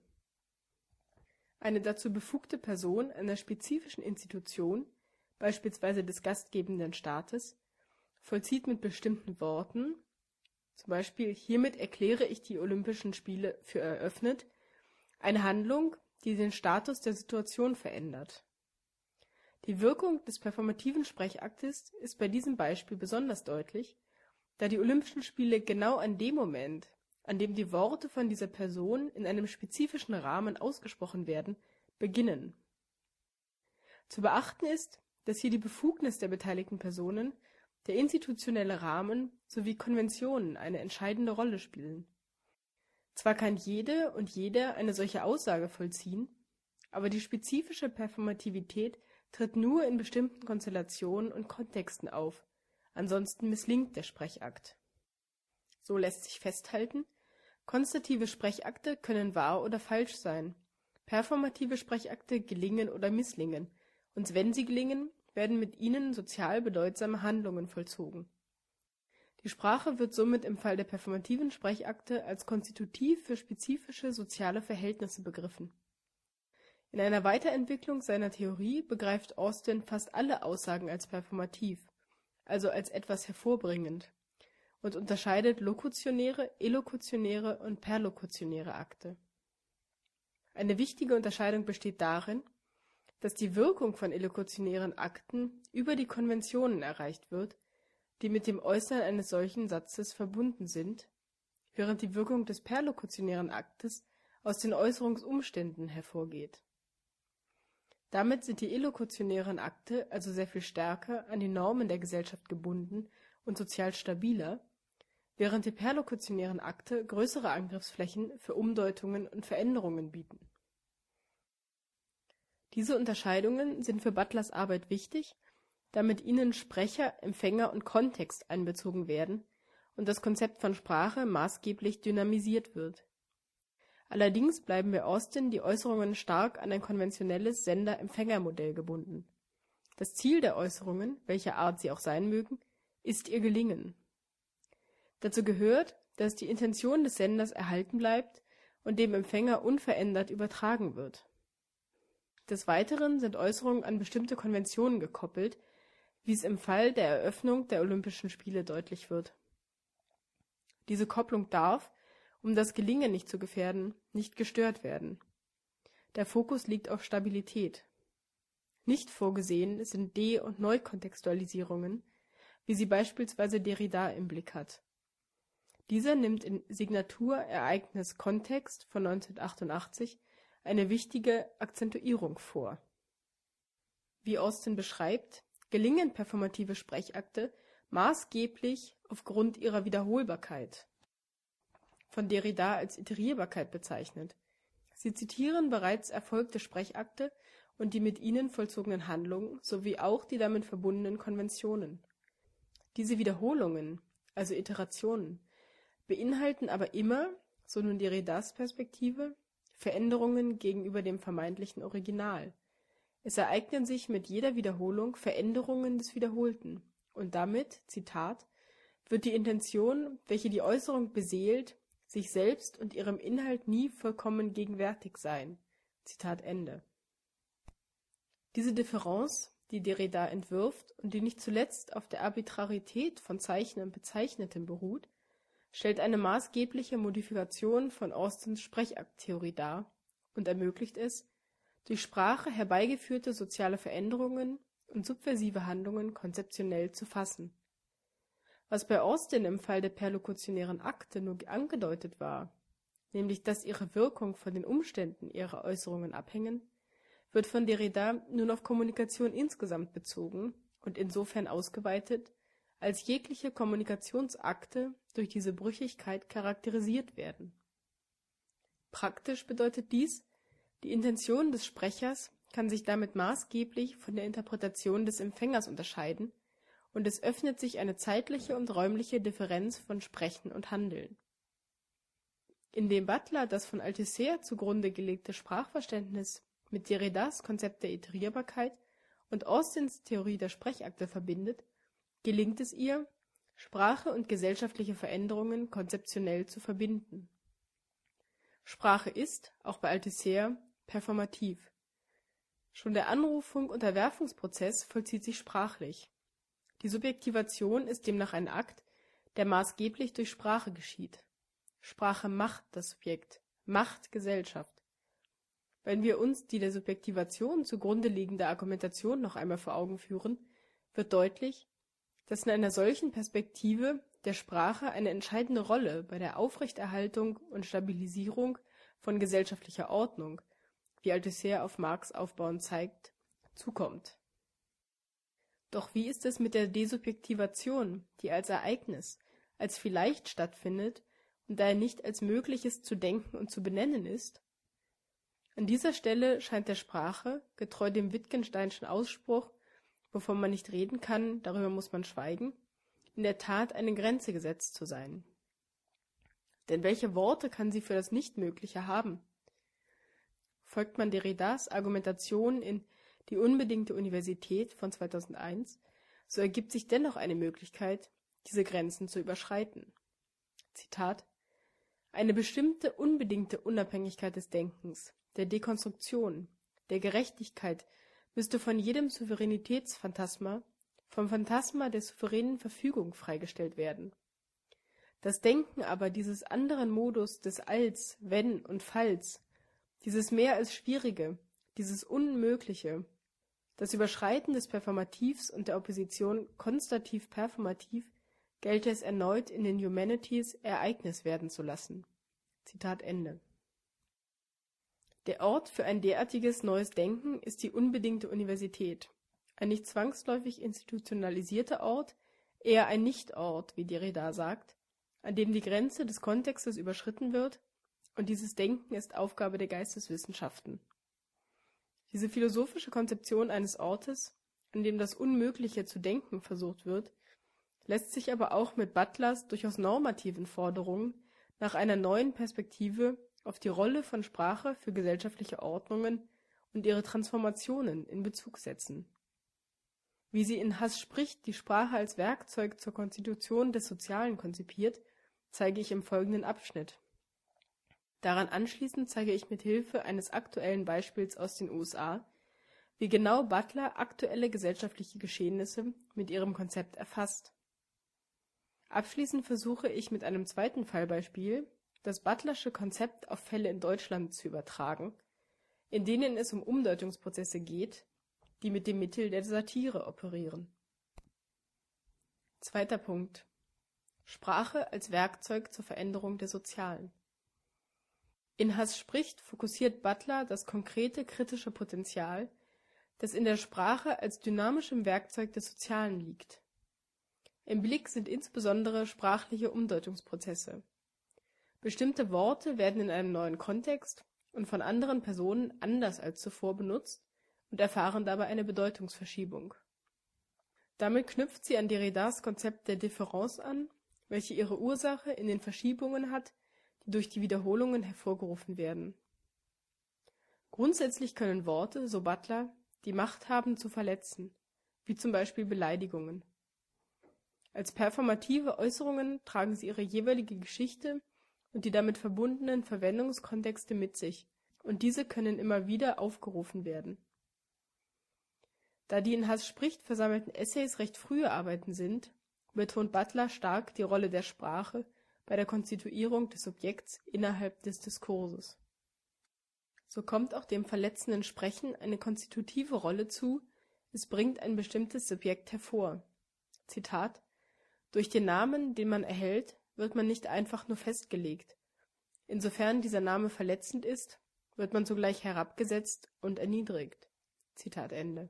Eine dazu befugte Person einer spezifischen Institution, beispielsweise des gastgebenden Staates, vollzieht mit bestimmten Worten, zum Beispiel hiermit erkläre ich die Olympischen Spiele für eröffnet, eine Handlung, die den Status der Situation verändert. Die Wirkung des performativen Sprechaktes ist bei diesem Beispiel besonders deutlich, da die Olympischen Spiele genau an dem Moment, an dem die Worte von dieser Person in einem spezifischen Rahmen ausgesprochen werden, beginnen. Zu beachten ist, dass hier die Befugnis der beteiligten Personen, der institutionelle Rahmen sowie Konventionen eine entscheidende Rolle spielen. Zwar kann jede und jeder eine solche Aussage vollziehen, aber die spezifische Performativität tritt nur in bestimmten Konstellationen und Kontexten auf, ansonsten misslingt der Sprechakt. So lässt sich festhalten, konstative Sprechakte können wahr oder falsch sein, performative Sprechakte gelingen oder misslingen, und wenn sie gelingen, werden mit ihnen sozial bedeutsame Handlungen vollzogen. Die Sprache wird somit im Fall der performativen Sprechakte als konstitutiv für spezifische soziale Verhältnisse begriffen. In einer Weiterentwicklung seiner Theorie begreift Austin fast alle Aussagen als performativ, also als etwas hervorbringend, und unterscheidet lokutionäre, elokutionäre und perlokutionäre Akte. Eine wichtige Unterscheidung besteht darin, dass die Wirkung von elokutionären Akten über die Konventionen erreicht wird, die mit dem Äußern eines solchen Satzes verbunden sind, während die Wirkung des perlokutionären Aktes aus den Äußerungsumständen hervorgeht. Damit sind die elokutionären Akte also sehr viel stärker an die Normen der Gesellschaft gebunden und sozial stabiler, während die perlokutionären Akte größere Angriffsflächen für Umdeutungen und Veränderungen bieten. Diese Unterscheidungen sind für Butlers Arbeit wichtig, da mit ihnen Sprecher, Empfänger und Kontext einbezogen werden und das Konzept von Sprache maßgeblich dynamisiert wird. Allerdings bleiben bei Austin die Äußerungen stark an ein konventionelles Sender-Empfänger-Modell gebunden. Das Ziel der Äußerungen, welcher Art sie auch sein mögen, ist ihr Gelingen. Dazu gehört, dass die Intention des Senders erhalten bleibt und dem Empfänger unverändert übertragen wird. Des Weiteren sind Äußerungen an bestimmte Konventionen gekoppelt, wie es im Fall der Eröffnung der Olympischen Spiele deutlich wird. Diese Kopplung darf, um das Gelingen nicht zu gefährden, nicht gestört werden. Der Fokus liegt auf Stabilität. Nicht vorgesehen sind De- und Neukontextualisierungen, wie sie beispielsweise Derrida im Blick hat. Dieser nimmt in Signatur Ereignis Kontext von neunzehnhundertachtundachtzig eine wichtige Akzentuierung vor. Wie Austin beschreibt, gelingen performative Sprechakte maßgeblich aufgrund ihrer Wiederholbarkeit, von Derrida als Iterierbarkeit bezeichnet. Sie zitieren bereits erfolgte Sprechakte und die mit ihnen vollzogenen Handlungen sowie auch die damit verbundenen Konventionen. Diese Wiederholungen, also Iterationen, beinhalten aber immer, so nun Derridas Perspektive, Veränderungen gegenüber dem vermeintlichen Original. Es ereignen sich mit jeder Wiederholung Veränderungen des Wiederholten, und damit, Zitat, wird die Intention, welche die Äußerung beseelt, sich selbst und ihrem Inhalt nie vollkommen gegenwärtig sein. Zitat Ende. Diese Differenz, die Derrida entwirft und die nicht zuletzt auf der Arbitrarität von Zeichen und Bezeichnetem beruht, stellt eine maßgebliche Modifikation von Austins Sprechakttheorie dar und ermöglicht es, durch Sprache herbeigeführte soziale Veränderungen und subversive Handlungen konzeptionell zu fassen. Was bei Austin im Fall der perlokutionären Akte nur angedeutet war, nämlich dass ihre Wirkung von den Umständen ihrer Äußerungen abhängen, wird von Derrida nun auf Kommunikation insgesamt bezogen und insofern ausgeweitet, als jegliche Kommunikationsakte durch diese Brüchigkeit charakterisiert werden. Praktisch bedeutet dies, die Intention des Sprechers kann sich damit maßgeblich von der Interpretation des Empfängers unterscheiden, und es öffnet sich eine zeitliche und räumliche Differenz von Sprechen und Handeln. Indem Butler das von Althusser zugrunde gelegte Sprachverständnis mit Derridas Konzept der Iterierbarkeit und Austins Theorie der Sprechakte verbindet, gelingt es ihr, Sprache und gesellschaftliche Veränderungen konzeptionell zu verbinden. Sprache ist, auch bei Althusser, performativ. Schon der Anrufung- und Erwerfungsprozess vollzieht sich sprachlich. Die Subjektivation ist demnach ein Akt, der maßgeblich durch Sprache geschieht. Sprache macht das Subjekt, macht Gesellschaft. Wenn wir uns die der Subjektivation zugrunde liegende Argumentation noch einmal vor Augen führen, wird deutlich, dass in einer solchen Perspektive der Sprache eine entscheidende Rolle bei der Aufrechterhaltung und Stabilisierung von gesellschaftlicher Ordnung, wie Althusser auf Marx aufbauend zeigt, zukommt. Doch wie ist es mit der Desubjektivation, die als Ereignis, als vielleicht stattfindet und daher nicht als Mögliches zu denken und zu benennen ist? An dieser Stelle scheint der Sprache, getreu dem Wittgensteinschen Ausspruch, wovon man nicht reden kann, darüber muss man schweigen, in der Tat eine Grenze gesetzt zu sein. Denn welche Worte kann sie für das Nichtmögliche haben? Folgt man Derridas Argumentation in Die unbedingte Universität von zweitausendeins, so ergibt sich dennoch eine Möglichkeit, diese Grenzen zu überschreiten. Zitat: Eine bestimmte unbedingte Unabhängigkeit des Denkens, der Dekonstruktion, der Gerechtigkeit müsste von jedem Souveränitätsphantasma, vom Phantasma der souveränen Verfügung freigestellt werden. Das Denken aber dieses anderen Modus des Als, Wenn und Falls, dieses mehr als Schwierige, dieses Unmögliche, das Überschreiten des Performativs und der Opposition konstativ-performativ, gelte es erneut in den Humanities Ereignis werden zu lassen. Zitat Ende. Der Ort für ein derartiges neues Denken ist die unbedingte Universität, ein nicht zwangsläufig institutionalisierter Ort, eher ein Nichtort, wie Derrida sagt, an dem die Grenze des Kontextes überschritten wird, und dieses Denken ist Aufgabe der Geisteswissenschaften. Diese philosophische Konzeption eines Ortes, an dem das Unmögliche zu denken versucht wird, lässt sich aber auch mit Butlers durchaus normativen Forderungen nach einer neuen Perspektive auf die Rolle von Sprache für gesellschaftliche Ordnungen und ihre Transformationen in Bezug setzen. Wie sie in Hass spricht, die Sprache als Werkzeug zur Konstitution des Sozialen konzipiert, zeige ich im folgenden Abschnitt. Daran anschließend zeige ich mit Hilfe eines aktuellen Beispiels aus den U S A, wie genau Butler aktuelle gesellschaftliche Geschehnisse mit ihrem Konzept erfasst. Abschließend versuche ich mit einem zweiten Fallbeispiel, das Butlersche Konzept auf Fälle in Deutschland zu übertragen, in denen es um Umdeutungsprozesse geht, die mit dem Mittel der Satire operieren. Zweiter Punkt: Sprache als Werkzeug zur Veränderung der Sozialen. In Hass spricht fokussiert Butler das konkrete kritische Potenzial, das in der Sprache als dynamischem Werkzeug des Sozialen liegt. Im Blick sind insbesondere sprachliche Umdeutungsprozesse. Bestimmte Worte werden in einem neuen Kontext und von anderen Personen anders als zuvor benutzt und erfahren dabei eine Bedeutungsverschiebung. Damit knüpft sie an Derridas Konzept der Différance an, welche ihre Ursache in den Verschiebungen hat, die durch die Wiederholungen hervorgerufen werden. Grundsätzlich können Worte, so Butler, die Macht haben zu verletzen, wie zum Beispiel Beleidigungen. Als performative Äußerungen tragen sie ihre jeweilige Geschichte und die damit verbundenen Verwendungskontexte mit sich, und diese können immer wieder aufgerufen werden. Da die in Hass spricht versammelten Essays recht frühe Arbeiten sind, betont Butler stark die Rolle der Sprache bei der Konstituierung des Subjekts innerhalb des Diskurses. So kommt auch dem verletzenden Sprechen eine konstitutive Rolle zu, es bringt ein bestimmtes Subjekt hervor. Zitat: Durch den Namen, den man erhält, wird man nicht einfach nur festgelegt. Insofern dieser Name verletzend ist, wird man zugleich herabgesetzt und erniedrigt. Zitat Ende.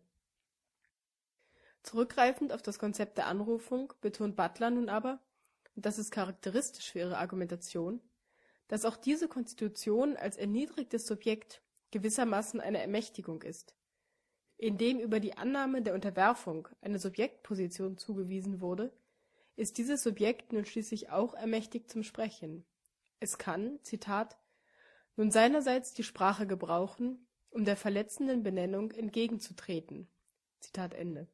Zurückgreifend auf das Konzept der Anrufung betont Butler nun aber, und das ist charakteristisch für ihre Argumentation, dass auch diese Konstitution als erniedrigtes Subjekt gewissermaßen eine Ermächtigung ist. Indem über die Annahme der Unterwerfung eine Subjektposition zugewiesen wurde, ist dieses Subjekt nun schließlich auch ermächtigt zum Sprechen. Es kann, Zitat, nun seinerseits die Sprache gebrauchen, um der verletzenden Benennung entgegenzutreten. Zitat Ende.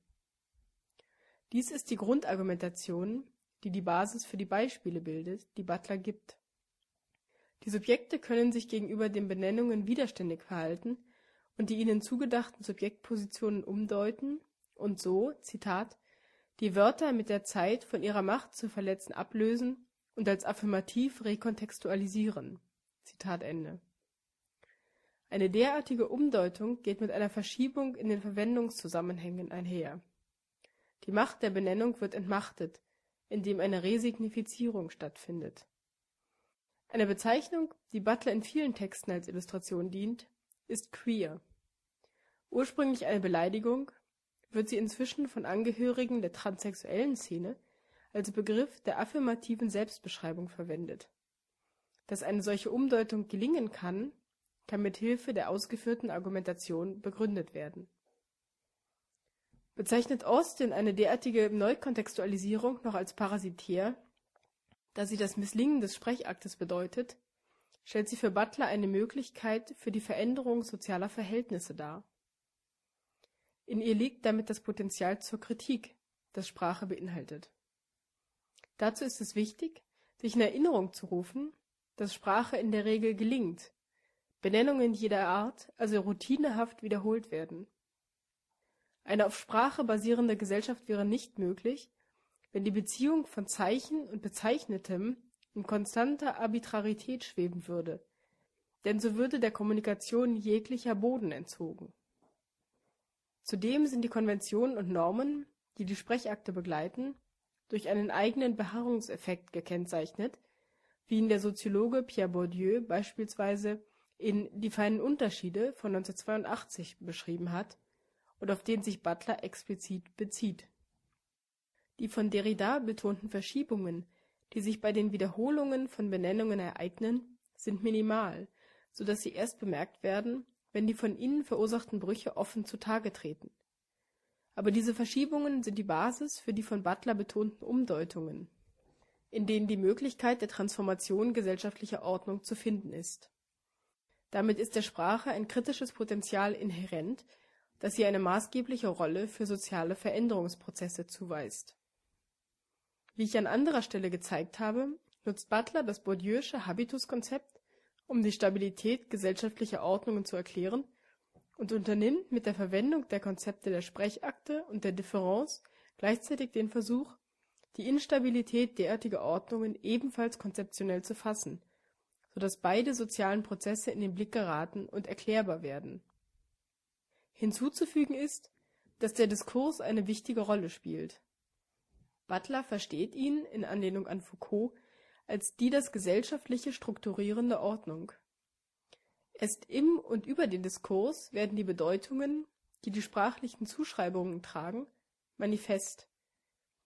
Dies ist die Grundargumentation, die die Basis für die Beispiele bildet, die Butler gibt. Die Subjekte können sich gegenüber den Benennungen widerständig verhalten und die ihnen zugedachten Subjektpositionen umdeuten und so, Zitat, die Wörter mit der Zeit von ihrer Macht zu verletzen ablösen und als affirmativ rekontextualisieren. Zitat Ende. Eine derartige Umdeutung geht mit einer Verschiebung in den Verwendungszusammenhängen einher. Die Macht der Benennung wird entmachtet, indem eine Resignifizierung stattfindet. Eine Bezeichnung, die Butler in vielen Texten als Illustration dient, ist queer. Ursprünglich eine Beleidigung, wird sie inzwischen von Angehörigen der transsexuellen Szene als Begriff der affirmativen Selbstbeschreibung verwendet. Dass eine solche Umdeutung gelingen kann, kann mit Hilfe der ausgeführten Argumentation begründet werden. Bezeichnet Austin eine derartige Neukontextualisierung noch als parasitär, da sie das Misslingen des Sprechaktes bedeutet, stellt sie für Butler eine Möglichkeit für die Veränderung sozialer Verhältnisse dar. In ihr liegt damit das Potenzial zur Kritik, das Sprache beinhaltet. Dazu ist es wichtig, sich in Erinnerung zu rufen, dass Sprache in der Regel gelingt, Benennungen jeder Art also routinehaft wiederholt werden. Eine auf Sprache basierende Gesellschaft wäre nicht möglich, wenn die Beziehung von Zeichen und Bezeichnetem in konstanter Arbitrarität schweben würde, denn so würde der Kommunikation jeglicher Boden entzogen. Zudem sind die Konventionen und Normen, die die Sprechakte begleiten, durch einen eigenen Beharrungseffekt gekennzeichnet, wie ihn der Soziologe Pierre Bourdieu beispielsweise in Die feinen Unterschiede von neunzehnhundertzweiundachtzig beschrieben hat und auf den sich Butler explizit bezieht. Die von Derrida betonten Verschiebungen, die sich bei den Wiederholungen von Benennungen ereignen, sind minimal, so dass sie erst bemerkt werden, wenn die von ihnen verursachten Brüche offen zutage treten. Aber diese Verschiebungen sind die Basis für die von Butler betonten Umdeutungen, in denen die Möglichkeit der Transformation gesellschaftlicher Ordnung zu finden ist. Damit ist der Sprache ein kritisches Potenzial inhärent, das sie eine maßgebliche Rolle für soziale Veränderungsprozesse zuweist. Wie ich an anderer Stelle gezeigt habe, nutzt Butler das Bourdieu'sche Habitus-Konzept, um die Stabilität gesellschaftlicher Ordnungen zu erklären, und unternimmt mit der Verwendung der Konzepte der Sprechakte und der Différance gleichzeitig den Versuch, die Instabilität derartiger Ordnungen ebenfalls konzeptionell zu fassen, sodass beide sozialen Prozesse in den Blick geraten und erklärbar werden. Hinzuzufügen ist, dass der Diskurs eine wichtige Rolle spielt. Butler versteht ihn, in Anlehnung an Foucault, als die das Gesellschaftliche strukturierende Ordnung. Erst im und über den Diskurs werden die Bedeutungen, die die sprachlichen Zuschreibungen tragen, manifest.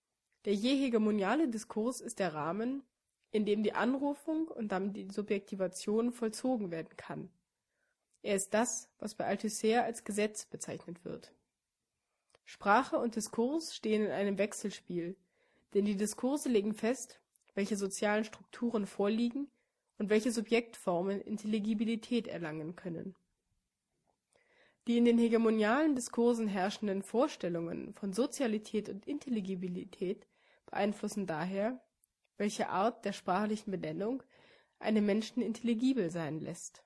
Der je hegemoniale Diskurs ist der Rahmen, in dem die Anrufung und damit die Subjektivation vollzogen werden kann. Er ist das, was bei Althusser als Gesetz bezeichnet wird. Sprache und Diskurs stehen in einem Wechselspiel, denn die Diskurse legen fest, welche sozialen Strukturen vorliegen und welche Subjektformen Intelligibilität erlangen können. Die in den hegemonialen Diskursen herrschenden Vorstellungen von Sozialität und Intelligibilität beeinflussen daher, welche Art der sprachlichen Benennung einem Menschen intelligibel sein lässt.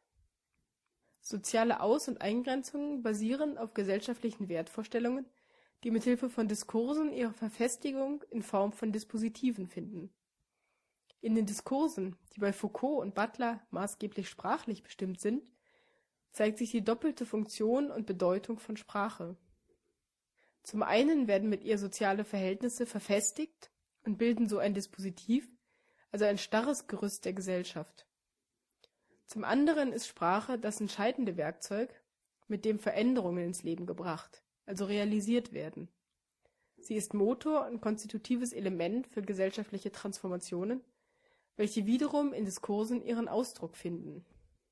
Soziale Aus- und Eingrenzungen basieren auf gesellschaftlichen Wertvorstellungen, die mithilfe von Diskursen ihre Verfestigung in Form von Dispositiven finden. In den Diskursen, die bei Foucault und Butler maßgeblich sprachlich bestimmt sind, zeigt sich die doppelte Funktion und Bedeutung von Sprache. Zum einen werden mit ihr soziale Verhältnisse verfestigt und bilden so ein Dispositiv, also ein starres Gerüst der Gesellschaft. Zum anderen ist Sprache das entscheidende Werkzeug, mit dem Veränderungen ins Leben gebracht, also realisiert werden. Sie ist Motor und konstitutives Element für gesellschaftliche Transformationen, welche wiederum in Diskursen ihren Ausdruck finden.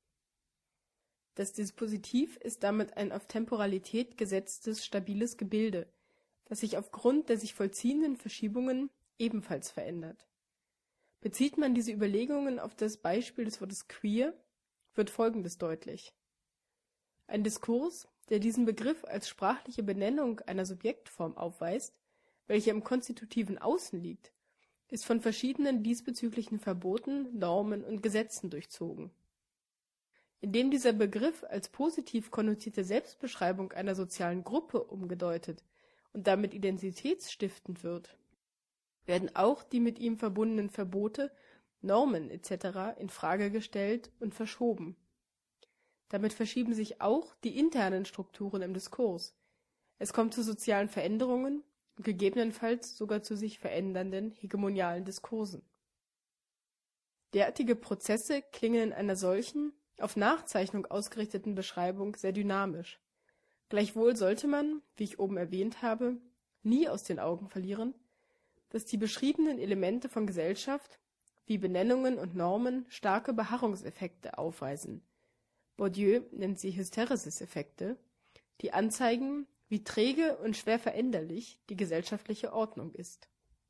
Das Dispositiv ist damit ein auf Temporalität gesetztes, stabiles Gebilde, das sich aufgrund der sich vollziehenden Verschiebungen ebenfalls verändert. Bezieht man diese Überlegungen auf das Beispiel des Wortes queer, wird Folgendes deutlich. Ein Diskurs, der diesen Begriff als sprachliche Benennung einer Subjektform aufweist, welche im konstitutiven Außen liegt, ist von verschiedenen diesbezüglichen Verboten, Normen und Gesetzen durchzogen. Indem dieser Begriff als positiv konnotierte Selbstbeschreibung einer sozialen Gruppe umgedeutet und damit identitätsstiftend wird, werden auch die mit ihm verbundenen Verbote, Normen et cetera in Frage gestellt und verschoben. Damit verschieben sich auch die internen Strukturen im Diskurs. Es kommt zu sozialen Veränderungen und gegebenenfalls sogar zu sich verändernden hegemonialen Diskursen. Derartige Prozesse klingen in einer solchen, auf Nachzeichnung ausgerichteten Beschreibung sehr dynamisch. Gleichwohl sollte man, wie ich oben erwähnt habe, nie aus den Augen verlieren, dass die beschriebenen Elemente von Gesellschaft, wie Benennungen und Normen, starke Beharrungseffekte aufweisen. Bourdieu nennt sie Hysteresis-Effekte, die anzeigen, wie träge und schwer veränderlich die gesellschaftliche Ordnung ist.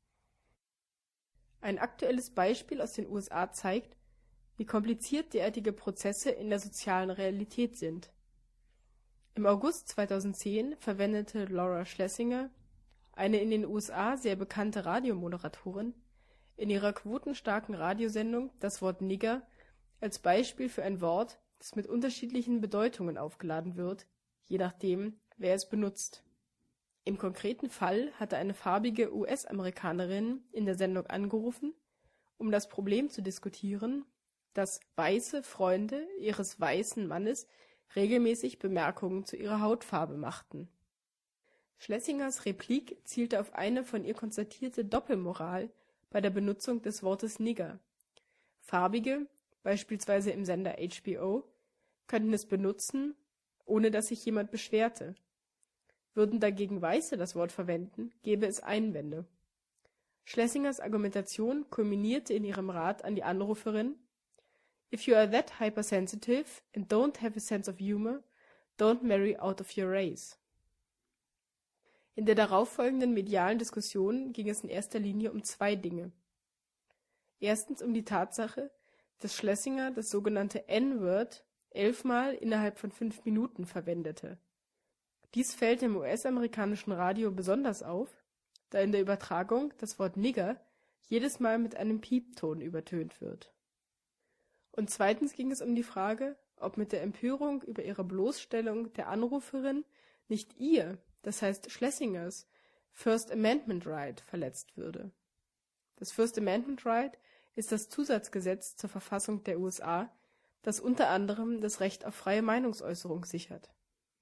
Ein aktuelles Beispiel aus den U S A zeigt, wie kompliziert derartige Prozesse in der sozialen Realität sind. Im August zweitausendzehn verwendete Laura Schlesinger, eine in den U S A sehr bekannte Radiomoderatorin, in ihrer quotenstarken Radiosendung das Wort Nigger als Beispiel für ein Wort, das mit unterschiedlichen Bedeutungen aufgeladen wird, je nachdem, wer es benutzt. Im konkreten Fall hatte eine farbige U S-Amerikanerin in der Sendung angerufen, um das Problem zu diskutieren, dass weiße Freunde ihres weißen Mannes regelmäßig Bemerkungen zu ihrer Hautfarbe machten. Schlesingers Replik zielte auf eine von ihr konstatierte Doppelmoral bei der Benutzung des Wortes Nigger. Farbige, beispielsweise im Sender H B O, könnten es benutzen, ohne dass sich jemand beschwerte. Würden dagegen Weiße das Wort verwenden, gäbe es Einwände. Schlesingers Argumentation kulminierte in ihrem Rat an die Anruferin: If you are that hypersensitive and don't have a sense of humor, don't marry out of your race. In der darauffolgenden medialen Diskussion ging es in erster Linie um zwei Dinge. Erstens um die Tatsache, dass Schlesinger das sogenannte N-Word elfmal innerhalb von fünf Minuten verwendete. Dies fällt im U S-amerikanischen Radio besonders auf, da in der Übertragung das Wort Nigger jedes Mal mit einem Piepton übertönt wird. Und zweitens ging es um die Frage, ob mit der Empörung über ihre Bloßstellung der Anruferin nicht ihr, das heißt Schlesingers, First Amendment Right verletzt würde. Das First Amendment Right ist das Zusatzgesetz zur Verfassung der U S A, das unter anderem das Recht auf freie Meinungsäußerung sichert.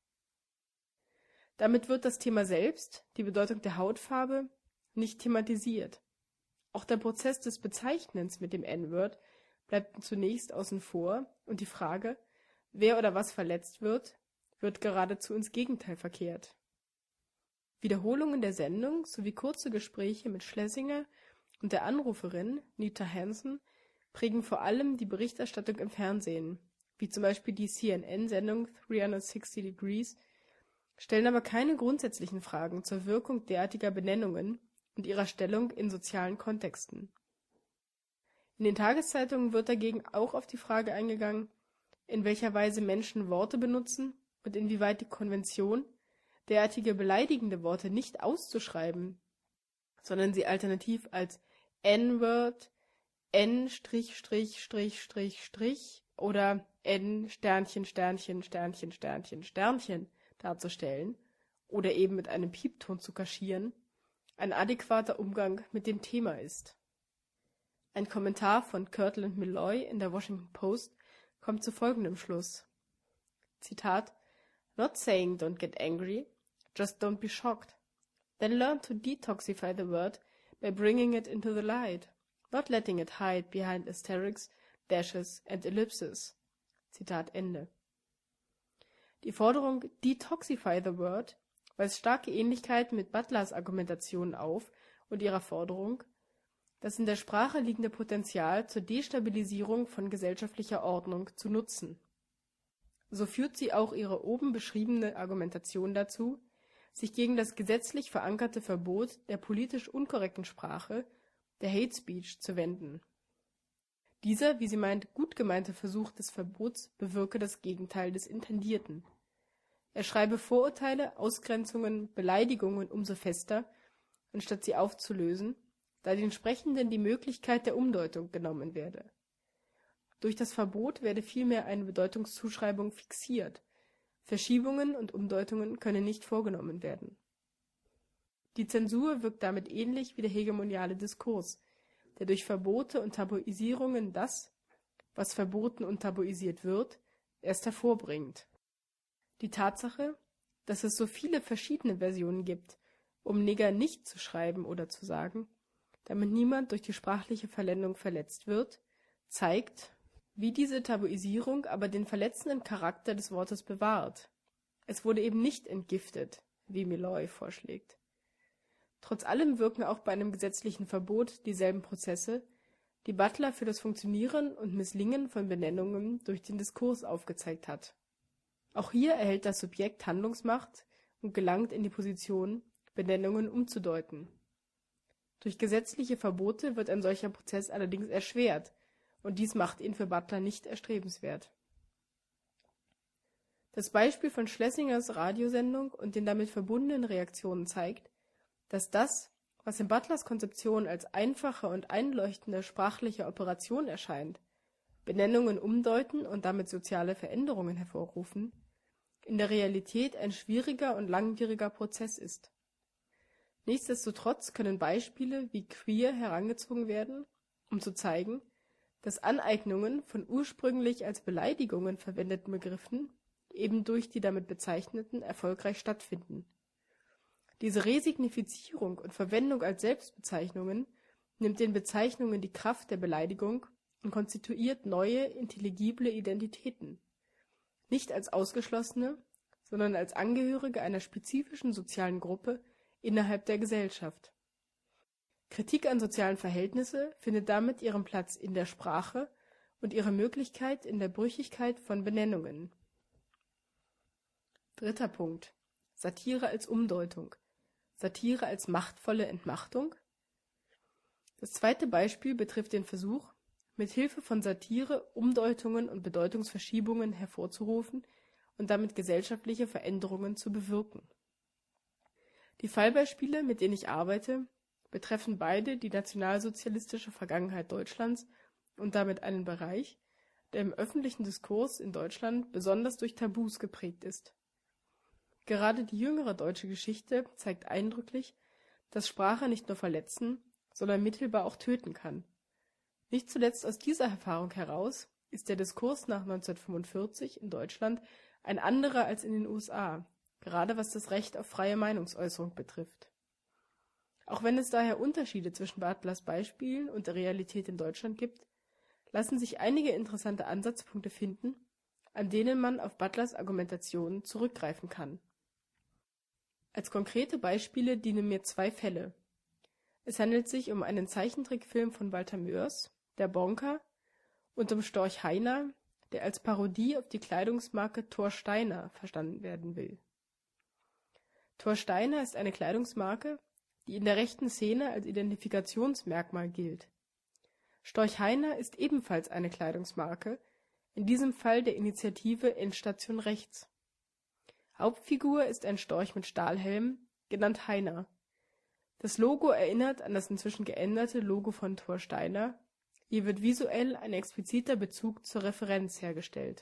Damit wird das Thema selbst, die Bedeutung der Hautfarbe, nicht thematisiert. Auch der Prozess des Bezeichnens mit dem N-Word bleibt zunächst außen vor und die Frage, wer oder was verletzt wird, wird geradezu ins Gegenteil verkehrt. Wiederholungen der Sendung sowie kurze Gespräche mit Schlesinger und der Anruferin Nita Hansen prägen vor allem die Berichterstattung im Fernsehen, wie zum Beispiel die C N N-Sendung dreihundertsechzig Degrees, stellen aber keine grundsätzlichen Fragen zur Wirkung derartiger Benennungen und ihrer Stellung in sozialen Kontexten. In den Tageszeitungen wird dagegen auch auf die Frage eingegangen, in welcher Weise Menschen Worte benutzen und inwieweit die Konvention, derartige beleidigende Worte nicht auszuschreiben, sondern sie alternativ als N-Word, N Strich Strich Strich Strich Strich oder N Sternchen Sternchen Sternchen Sternchen Sternchen darzustellen oder eben mit einem Piepton zu kaschieren, ein adäquater Umgang mit dem Thema ist. Ein Kommentar von Kirtland Milloy in der Washington Post kommt zu folgendem Schluss. Zitat: Not saying don't get angry, just don't be shocked. Then learn to detoxify the word by bringing it into the light, not letting it hide behind asterisks, dashes and ellipses. Zitat Ende. Die Forderung Detoxify the word weist starke Ähnlichkeiten mit Butlers Argumentation auf und ihrer Forderung, das in der Sprache liegende Potenzial zur Destabilisierung von gesellschaftlicher Ordnung zu nutzen. So führt sie auch ihre oben beschriebene Argumentation dazu, sich gegen das gesetzlich verankerte Verbot der politisch unkorrekten Sprache, der Hate Speech, zu wenden. Dieser, wie sie meint, gut gemeinte Versuch des Verbots bewirke das Gegenteil des Intendierten. Er schreibe Vorurteile, Ausgrenzungen, Beleidigungen umso fester, anstatt sie aufzulösen, da den Sprechenden die Möglichkeit der Umdeutung genommen werde. Durch das Verbot werde vielmehr eine Bedeutungszuschreibung fixiert. Verschiebungen und Umdeutungen können nicht vorgenommen werden. Die Zensur wirkt damit ähnlich wie der hegemoniale Diskurs, der durch Verbote und Tabuisierungen das, was verboten und tabuisiert wird, erst hervorbringt. Die Tatsache, dass es so viele verschiedene Versionen gibt, um Nigger nicht zu schreiben oder zu sagen, damit niemand durch die sprachliche Verländerung verletzt wird, zeigt, wie diese Tabuisierung aber den verletzenden Charakter des Wortes bewahrt. Es wurde eben nicht entgiftet, wie Milloy vorschlägt. Trotz allem wirken auch bei einem gesetzlichen Verbot dieselben Prozesse, die Butler für das Funktionieren und Misslingen von Benennungen durch den Diskurs aufgezeigt hat. Auch hier erhält das Subjekt Handlungsmacht und gelangt in die Position, Benennungen umzudeuten. Durch gesetzliche Verbote wird ein solcher Prozess allerdings erschwert, und dies macht ihn für Butler nicht erstrebenswert. Das Beispiel von Schlesingers Radiosendung und den damit verbundenen Reaktionen zeigt, dass das, was in Butlers Konzeption als einfache und einleuchtende sprachliche Operation erscheint, Benennungen umdeuten und damit soziale Veränderungen hervorrufen, in der Realität ein schwieriger und langwieriger Prozess ist. Nichtsdestotrotz können Beispiele wie queer herangezogen werden, um zu zeigen, dass Aneignungen von ursprünglich als Beleidigungen verwendeten Begriffen eben durch die damit Bezeichneten erfolgreich stattfinden. Diese Resignifizierung und Verwendung als Selbstbezeichnungen nimmt den Bezeichnungen die Kraft der Beleidigung und konstituiert neue, intelligible Identitäten, nicht als Ausgeschlossene, sondern als Angehörige einer spezifischen sozialen Gruppe innerhalb der Gesellschaft. Kritik an sozialen Verhältnisse findet damit ihren Platz in der Sprache und ihre Möglichkeit in der Brüchigkeit von Benennungen. Dritter Punkt: Satire als Umdeutung. Satire als machtvolle Entmachtung. Das zweite Beispiel betrifft den Versuch, mit Hilfe von Satire Umdeutungen und Bedeutungsverschiebungen hervorzurufen und damit gesellschaftliche Veränderungen zu bewirken. Die Fallbeispiele, mit denen ich arbeite, betreffen beide die nationalsozialistische Vergangenheit Deutschlands und damit einen Bereich, der im öffentlichen Diskurs in Deutschland besonders durch Tabus geprägt ist. Gerade die jüngere deutsche Geschichte zeigt eindrücklich, dass Sprache nicht nur verletzen, sondern mittelbar auch töten kann. Nicht zuletzt aus dieser Erfahrung heraus ist der Diskurs nach neunzehnhundertfünfundvierzig in Deutschland ein anderer als in den U S A, gerade was das Recht auf freie Meinungsäußerung betrifft. Auch wenn es daher Unterschiede zwischen Butlers Beispielen und der Realität in Deutschland gibt, lassen sich einige interessante Ansatzpunkte finden, an denen man auf Butlers Argumentation zurückgreifen kann. Als konkrete Beispiele dienen mir zwei Fälle. Es handelt sich um einen Zeichentrickfilm von Walter Mörs, Der Bonker, und um Storch Heiner, der als Parodie auf die Kleidungsmarke Thor Steiner verstanden werden will. Thor Steiner ist eine Kleidungsmarke, die in der rechten Szene als Identifikationsmerkmal gilt. Storch Heiner ist ebenfalls eine Kleidungsmarke, in diesem Fall der Initiative Endstation Rechts. Hauptfigur ist ein Storch mit Stahlhelm, genannt Heiner. Das Logo erinnert an das inzwischen geänderte Logo von Thor Steiner, hier wird visuell ein expliziter Bezug zur Referenz hergestellt.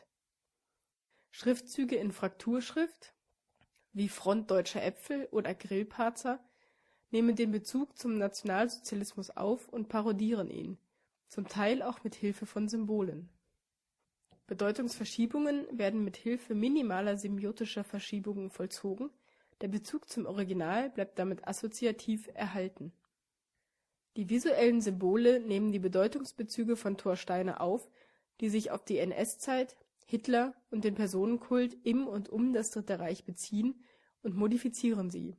Schriftzüge in Frakturschrift, wie Front Deutscher Äpfel oder Grillparzer, nehmen den Bezug zum Nationalsozialismus auf und parodieren ihn, zum Teil auch mit Hilfe von Symbolen. Bedeutungsverschiebungen werden mit Hilfe minimaler semiotischer Verschiebungen vollzogen, der Bezug zum Original bleibt damit assoziativ erhalten. Die visuellen Symbole nehmen die Bedeutungsbezüge von Thor Steiner auf, die sich auf die N S-Zeit, Hitler und den Personenkult im und um das Dritte Reich beziehen und modifizieren sie.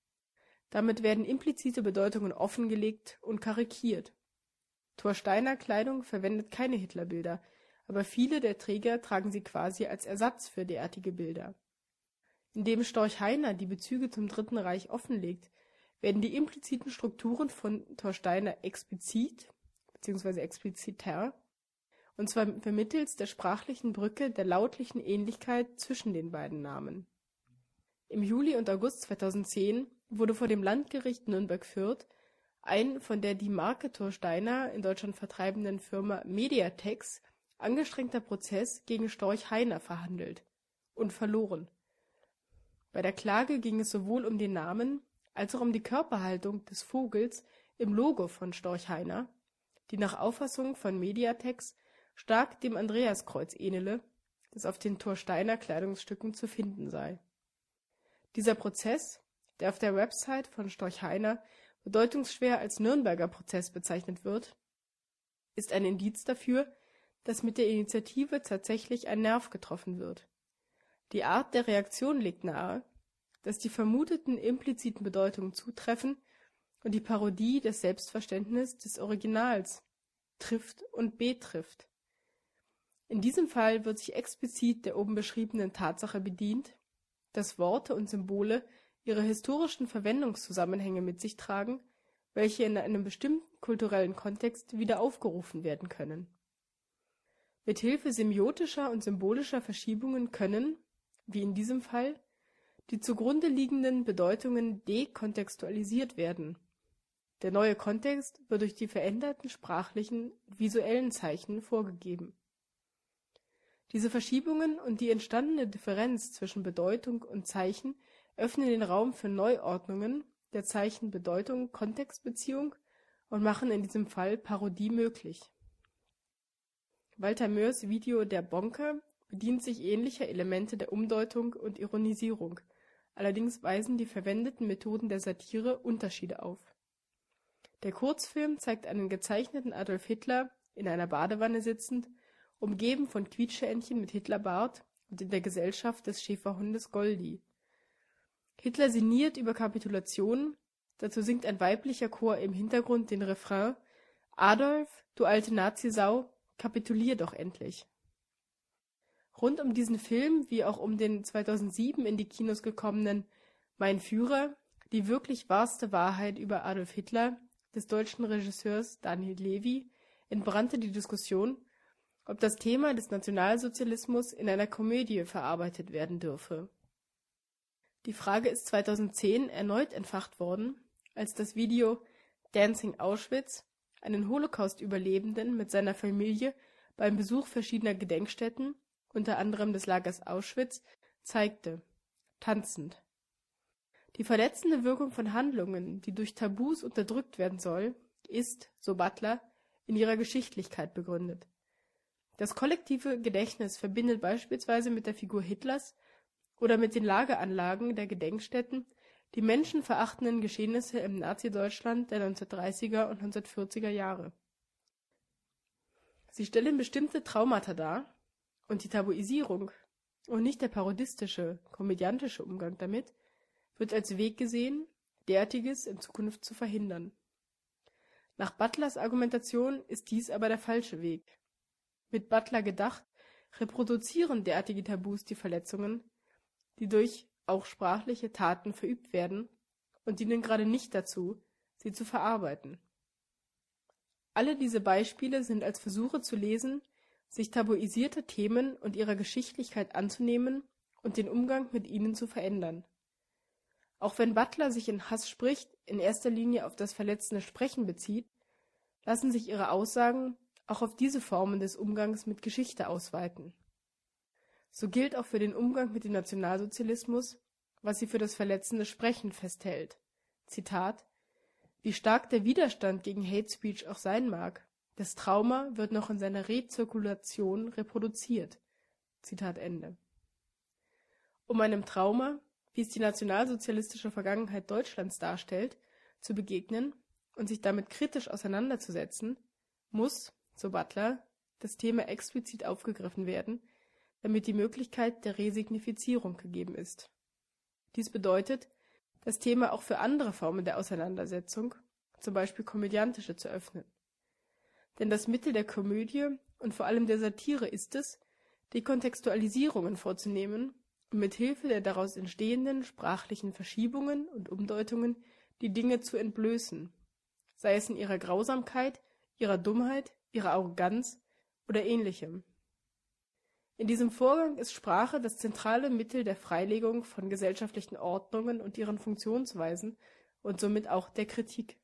Damit werden implizite Bedeutungen offengelegt und karikiert. Thor Steiner Kleidung verwendet keine Hitlerbilder, aber viele der Träger tragen sie quasi als Ersatz für derartige Bilder. Indem Storch Heiner die Bezüge zum Dritten Reich offenlegt, werden die impliziten Strukturen von Thor Steiner explizit bzw. expliziter, und zwar vermittels der sprachlichen Brücke der lautlichen Ähnlichkeit zwischen den beiden Namen. Im Juli und August zweitausendzehn wurde vor dem Landgericht Nürnberg-Fürth ein von der die Marke Thor Steiner in Deutschland vertreibenden Firma Mediatex angestrengter Prozess gegen Storch Heiner verhandelt und verloren. Bei der Klage ging es sowohl um den Namen als auch um die Körperhaltung des Vogels im Logo von Storch Heiner, die nach Auffassung von Mediatex stark dem Andreaskreuz ähnele, das auf den Thor Steiner Kleidungsstücken zu finden sei. Dieser Prozess, der auf der Website von Storch Heiner bedeutungsschwer als Nürnberger Prozess bezeichnet wird, ist ein Indiz dafür, dass mit der Initiative tatsächlich ein Nerv getroffen wird. Die Art der Reaktion legt nahe, dass die vermuteten impliziten Bedeutungen zutreffen und die Parodie das Selbstverständnis des Originals trifft und betrifft. In diesem Fall wird sich explizit der oben beschriebenen Tatsache bedient, dass Worte und Symbole ihre historischen Verwendungszusammenhänge mit sich tragen, welche in einem bestimmten kulturellen Kontext wieder aufgerufen werden können. Mithilfe semiotischer und symbolischer Verschiebungen können, wie in diesem Fall, die zugrunde liegenden Bedeutungen dekontextualisiert werden. Der neue Kontext wird durch die veränderten sprachlichen und visuellen Zeichen vorgegeben. Diese Verschiebungen und die entstandene Differenz zwischen Bedeutung und Zeichen öffnen den Raum für Neuordnungen der Zeichen Bedeutung-Kontextbeziehung und machen in diesem Fall Parodie möglich. Walter Mörs Video Der Bonker bedient sich ähnlicher Elemente der Umdeutung und Ironisierung, allerdings weisen die verwendeten Methoden der Satire Unterschiede auf. Der Kurzfilm zeigt einen gezeichneten Adolf Hitler in einer Badewanne sitzend, umgeben von Quietscheentchen mit Hitlerbart und in der Gesellschaft des Schäferhundes Goldi. Hitler sinniert über Kapitulation, dazu singt ein weiblicher Chor im Hintergrund den Refrain »Adolf, du alte Nazisau, kapitulier doch endlich«. Rund um diesen Film, wie auch um den zweitausendsieben in die Kinos gekommenen Mein Führer, die wirklich wahrste Wahrheit über Adolf Hitler des deutschen Regisseurs Daniel Levy, entbrannte die Diskussion, ob das Thema des Nationalsozialismus in einer Komödie verarbeitet werden dürfe. Die Frage ist zweitausendzehn erneut entfacht worden, als das Video Dancing Auschwitz einen Holocaust-Überlebenden mit seiner Familie beim Besuch verschiedener Gedenkstätten, unter anderem des Lagers Auschwitz, zeigte, tanzend. Die verletzende Wirkung von Handlungen, die durch Tabus unterdrückt werden soll, ist, so Butler, in ihrer Geschichtlichkeit begründet. Das kollektive Gedächtnis verbindet beispielsweise mit der Figur Hitlers oder mit den Lageranlagen der Gedenkstätten die menschenverachtenden Geschehnisse im Nazi-Deutschland der neunzehnhundertdreißiger und neunzehnhundertvierziger Jahre. Sie stellen bestimmte Traumata dar, und die Tabuisierung und nicht der parodistische, komödiantische Umgang damit wird als Weg gesehen, derartiges in Zukunft zu verhindern. Nach Butlers Argumentation ist dies aber der falsche Weg. Mit Butler gedacht, reproduzieren derartige Tabus die Verletzungen, die durch auch sprachliche Taten verübt werden, und dienen gerade nicht dazu, sie zu verarbeiten. Alle diese Beispiele sind als Versuche zu lesen, sich tabuisierter Themen und ihrer Geschichtlichkeit anzunehmen und den Umgang mit ihnen zu verändern. Auch wenn Butler sich in Hass spricht in erster Linie auf das verletzende Sprechen bezieht, lassen sich ihre Aussagen auch auf diese Formen des Umgangs mit Geschichte ausweiten. So gilt auch für den Umgang mit dem Nationalsozialismus, was sie für das verletzende Sprechen festhält. Zitat: Wie stark der Widerstand gegen Hate Speech auch sein mag, das Trauma wird noch in seiner Rezirkulation reproduziert. Zitat Ende. Um einem Trauma, wie es die nationalsozialistische Vergangenheit Deutschlands darstellt, zu begegnen und sich damit kritisch auseinanderzusetzen, muss, so Butler, das Thema explizit aufgegriffen werden, damit die Möglichkeit der Resignifizierung gegeben ist. Dies bedeutet, das Thema auch für andere Formen der Auseinandersetzung, zum Beispiel komödiantische, zu öffnen. Denn das Mittel der Komödie und vor allem der Satire ist es, Dekontextualisierungen vorzunehmen und mit Hilfe der daraus entstehenden sprachlichen Verschiebungen und Umdeutungen die Dinge zu entblößen, sei es in ihrer Grausamkeit, ihrer Dummheit, ihrer Arroganz oder ähnlichem. In diesem Vorgang ist Sprache das zentrale Mittel der Freilegung von gesellschaftlichen Ordnungen und ihren Funktionsweisen und somit auch der Kritik.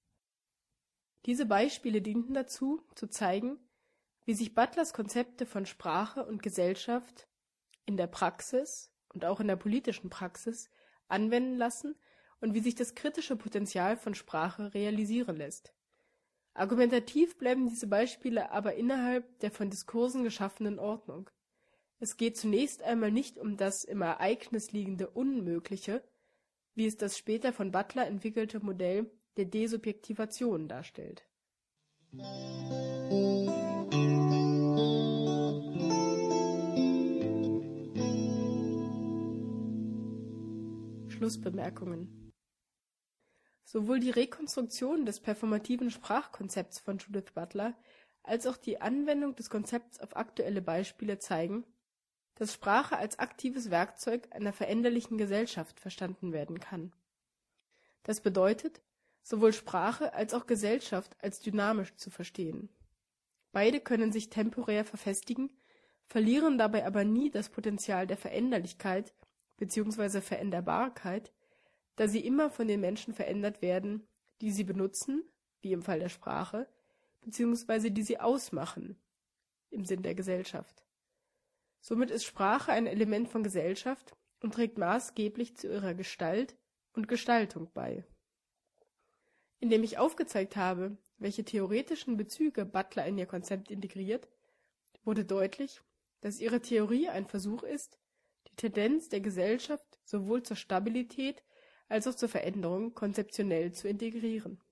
Diese Beispiele dienten dazu, zu zeigen, wie sich Butlers Konzepte von Sprache und Gesellschaft in der Praxis und auch in der politischen Praxis anwenden lassen und wie sich das kritische Potenzial von Sprache realisieren lässt. Argumentativ bleiben diese Beispiele aber innerhalb der von Diskursen geschaffenen Ordnung. Es geht zunächst einmal nicht um das im Ereignis liegende Unmögliche, wie es das später von Butler entwickelte Modell der Desubjektivation darstellt. Schlussbemerkungen. Sowohl die Rekonstruktion des performativen Sprachkonzepts von Judith Butler als auch die Anwendung des Konzepts auf aktuelle Beispiele zeigen, dass Sprache als aktives Werkzeug einer veränderlichen Gesellschaft verstanden werden kann. Das bedeutet, sowohl Sprache als auch Gesellschaft als dynamisch zu verstehen. Beide können sich temporär verfestigen, verlieren dabei aber nie das Potenzial der Veränderlichkeit bzw. Veränderbarkeit, da sie immer von den Menschen verändert werden, die sie benutzen, wie im Fall der Sprache, bzw. die sie ausmachen, im Sinn der Gesellschaft. Somit ist Sprache ein Element von Gesellschaft und trägt maßgeblich zu ihrer Gestalt und Gestaltung bei. Indem ich aufgezeigt habe, welche theoretischen Bezüge Butler in ihr Konzept integriert, wurde deutlich, dass ihre Theorie ein Versuch ist, die Tendenz der Gesellschaft sowohl zur Stabilität als auch zur Veränderung konzeptionell zu integrieren.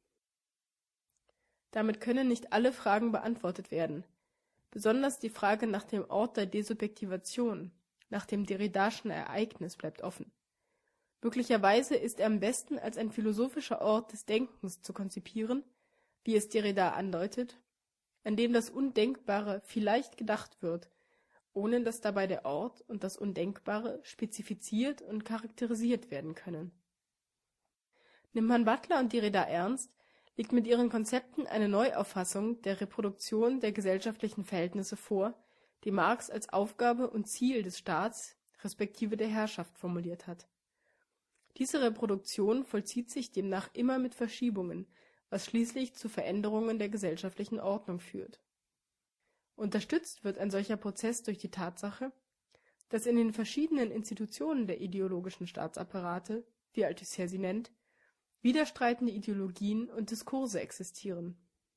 Damit können nicht alle Fragen beantwortet werden. Besonders die Frage nach dem Ort der Desubjektivation, nach dem Derridaschen Ereignis bleibt offen. Möglicherweise ist er am besten als ein philosophischer Ort des Denkens zu konzipieren, wie es Derrida andeutet, an dem das Undenkbare vielleicht gedacht wird, ohne dass dabei der Ort und das Undenkbare spezifiziert und charakterisiert werden können. Nimmt man Butler und Derrida ernst, liegt mit ihren Konzepten eine Neuauffassung der Reproduktion der gesellschaftlichen Verhältnisse vor, die Marx als Aufgabe und Ziel des Staats respektive der Herrschaft formuliert hat. Diese Reproduktion vollzieht sich demnach immer mit Verschiebungen, was schließlich zu Veränderungen der gesellschaftlichen Ordnung führt. Unterstützt wird ein solcher Prozess durch die Tatsache, dass in den verschiedenen Institutionen der ideologischen Staatsapparate, wie Althusser sie nennt, widerstreitende Ideologien und Diskurse existieren.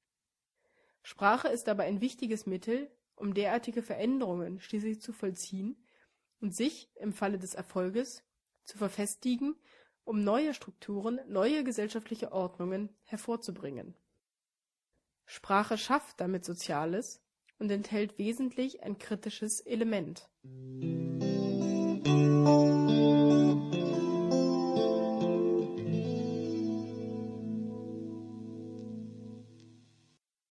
Sprache ist dabei ein wichtiges Mittel, um derartige Veränderungen schließlich zu vollziehen und sich, im Falle des Erfolges, zu verfestigen, um neue Strukturen, neue gesellschaftliche Ordnungen hervorzubringen. Sprache schafft damit Soziales und enthält wesentlich ein kritisches Element.